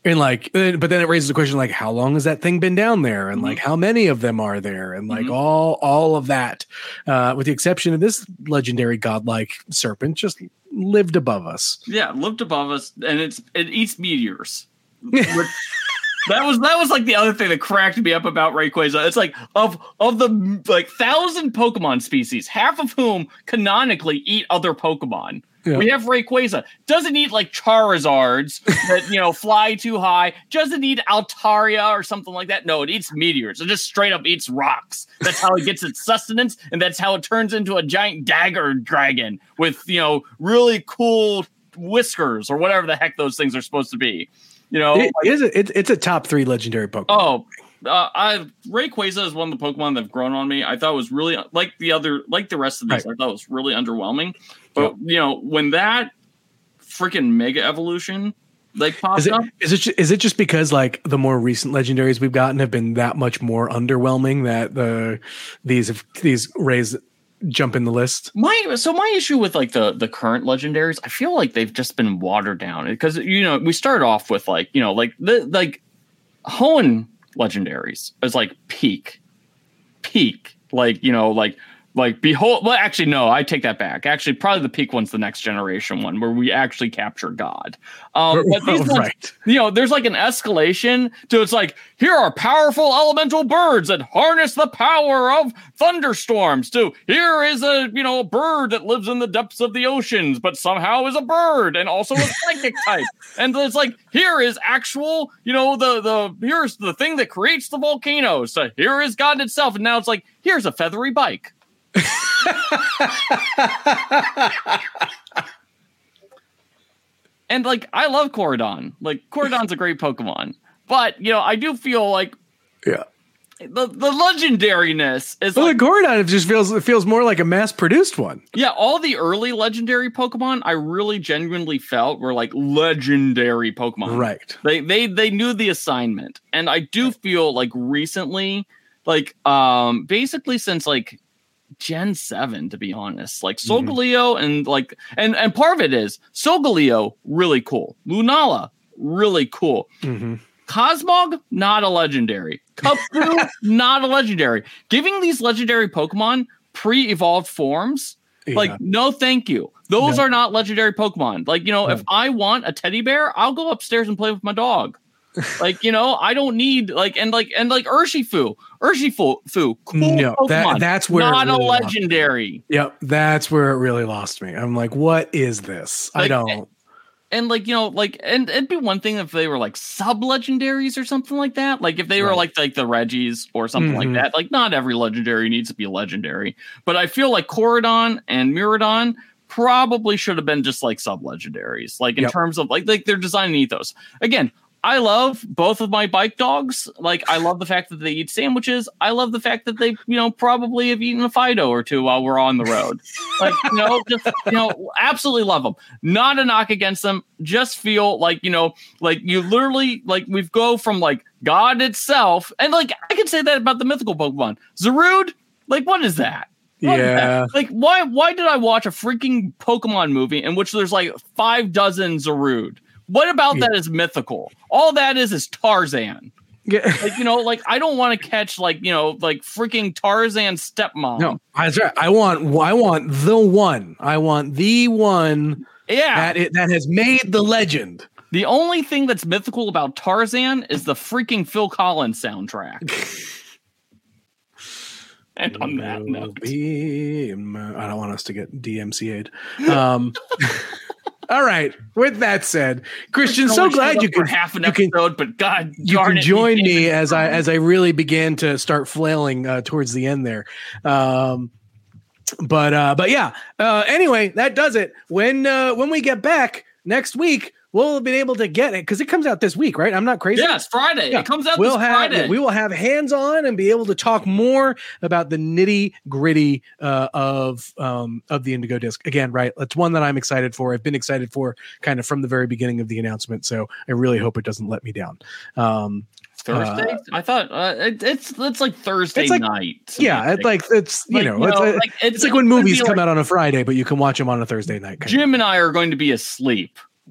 And like, uh, but then it raises the question, like, how long has that thing been down there? And Mm-hmm. like, how many of them are there? And like Mhm. all, all of that, uh, with the exception of this legendary godlike serpent, just lived above us. Yeah, lived above us, and it's it eats meteors. Which- that was that was like the other thing that cracked me up about Rayquaza. It's like of of the like thousand Pokemon species, half of whom canonically eat other Pokemon. Yeah. We have Rayquaza. Doesn't eat like Charizards that, you know, fly too high. Doesn't eat Altaria or something like that. No, it eats meteors. It just straight up eats rocks. That's how it gets its sustenance, and that's how it turns into a giant dagger dragon with, you know, really cool whiskers or whatever the heck those things are supposed to be. You know, It like, is a, it, it's a top three legendary Pokemon. oh, uh, I Rayquaza is one of the Pokemon that have grown on me. I thought it was really like the other, like the rest of these. Right. I thought it was really underwhelming. But you know, when that freaking Mega Evolution like popped Is it, up, is it ju- is it just because like the more recent legendaries we've gotten have been that much more underwhelming that the these have, these rays jump in the list? my so my issue with like the the current legendaries, I feel like they've just been watered down because you know we started off with like you know like the like Hoenn legendaries is like peak, peak like you know like. Like behold, well, actually, no, I take that back. Actually, probably the peak one's the next generation one where we actually capture God. Um, but these ones, Right. you know, there's like an escalation to it's like here are powerful elemental birds that harness the power of thunderstorms. To here is a you know a bird that lives in the depths of the oceans, but somehow is a bird and also a psychic type. And it's like here is actual, you know, the the here's the thing that creates the volcanoes. So here is God itself, and now it's like here's a feathery bike. And like I love Corridon. Like Corridon's a great Pokemon. But you know, I do feel like Yeah. the, the legendariness is Well, like the Gordon just feels it feels more like a mass produced one. yeah, all the early legendary Pokemon I really genuinely felt were like legendary Pokemon. Right. They they they knew the assignment. And I do feel like recently, like um basically since like Gen seven, to be honest, like Solgaleo mm-hmm. and like and and part of it is Solgaleo really cool, Lunala really cool, mm-hmm. Cosmog not a legendary, Kupfu not a legendary. Giving these legendary Pokemon pre-evolved forms, yeah. like no thank you. Those no. are not legendary Pokemon. Like you know, no. if I want a teddy bear, I'll go upstairs and play with my dog. Like you know, I don't need like and like and like Urshifu, Urshifu, cool no, Pokemon. That, that's where not really a legendary. Yep, that's where it really lost me. I'm like, what is this? Like, I don't. And, and like you know, like and it'd be one thing if they were like sub legendaries or something like that. Like if they right. were like like the Reggies or something mm-hmm. like that. Like not every legendary needs to be legendary, but I feel like Corridon and Miraidon probably should have been just like sub legendaries. Like in yep. terms of like like their design and ethos. Again. I love both of my bike dogs. Like, I love the fact that they eat sandwiches. I love the fact that they, you know, probably have eaten a Fido or two while we're on the road. Like, you know, just, you know, absolutely love them. Not a knock against them. Just feel like, you know, like you literally, like, we've go from, like, God itself. And, like, I could say that about the mythical Pokemon. Zarude, like, what is that? What yeah. Like, why, why did I watch a freaking Pokemon movie in which there's, like, five dozen Zarude? What about yeah. that is mythical? All that is is Tarzan. Yeah. Like, you know, like I don't want to catch like, you know, like freaking Tarzan stepmom. No, that's right. I want I want the one. I want the one yeah. that it, that has made the legend. The only thing that's mythical about Tarzan is the freaking Phil Collins soundtrack. And on that note, I don't want us to get D M C A'd. Um All right. With that said, Christian, so glad you could half an episode, can, but God, you can join me as I as I really began to start flailing uh, towards the end there. Um, but uh, but yeah. Uh, anyway, that does it. When uh, when we get back next week, we'll have been able to get it because it comes out this week, right? I'm not crazy. Yeah, it's Friday. Yeah. It comes out we'll this have, Friday. We will have hands on and be able to talk more about the nitty gritty uh, of um, of the Indigo Disc. Again, right? It's one that I'm excited for. I've been excited for kind of from the very beginning of the announcement. So I really hope it doesn't let me down. Um, Thursday? Uh, I thought uh, it, it's it's like Thursday it's like, night. So yeah, it's like it's you like, know, you it's, know it's, like, it's, it's like when movies come like, out on a Friday, but you can watch them on a Thursday night. Jim of. and I are going to be asleep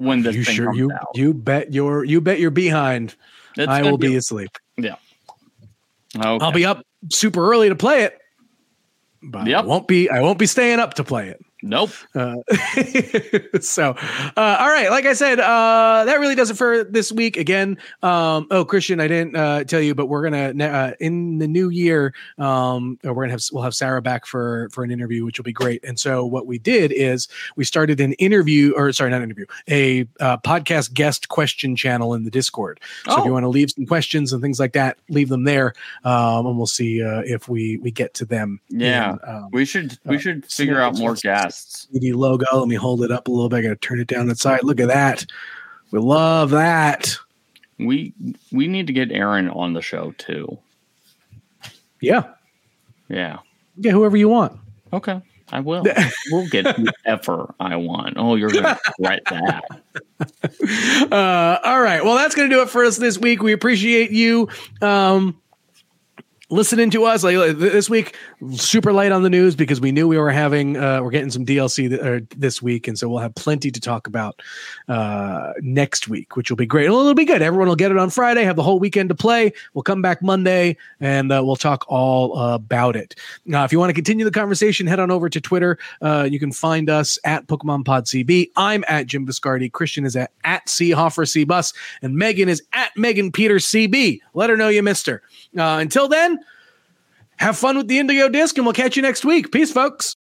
when this you thing sure comes you out. you bet your you bet your behind It's I gonna will be be- asleep. Yeah. Okay. I'll be up super early to play it, but Yep. I won't be I won't be staying up to play it. Nope. Uh, so, uh, all right. Like I said, uh, that really does it for this week. Again, um, oh, Christian, I didn't uh, tell you, but we're gonna uh, in the new year, um, we're gonna have we'll have Sarah back for for an interview, which will be great. And so, what we did is we started an interview, or sorry, not interview, a uh, podcast guest question channel in the Discord. So, if you Oh. want to leave some questions and things like that, leave them there, um, and we'll see uh, if we we get to them. Yeah. in, um, We should we uh, should figure out more snippets. guests. C D logo. Let me hold it up a little bit. I gotta turn it down the side. Look at that. We love that. We we need to get Aaron on the show too. Yeah. Yeah. Get whoever you want. Okay. I will. We'll get whoever I want. Oh, you're gonna regret that. Uh, all right. Well, that's gonna do it for us this week. We appreciate you. Um, listening to us like like, this week, super light on the news because we knew we were having uh, we're getting some D L C th- uh, this week, and so we'll have plenty to talk about uh, next week, which will be great. Well, it'll be good. Everyone will get it on Friday, have the whole weekend to play. We'll come back Monday, and uh, we'll talk all uh, about it. Now, if you want to continue the conversation, head on over to Twitter. Uh, you can find us at Pokemon Pod C B. I'm at Jim Viscardi. Christian is at at C Hoffer C Bus, and Megan is at Megan Peters C B. Let her know you missed her. Uh, until then. Have fun with the Indigo Disc, and we'll catch you next week. Peace, folks.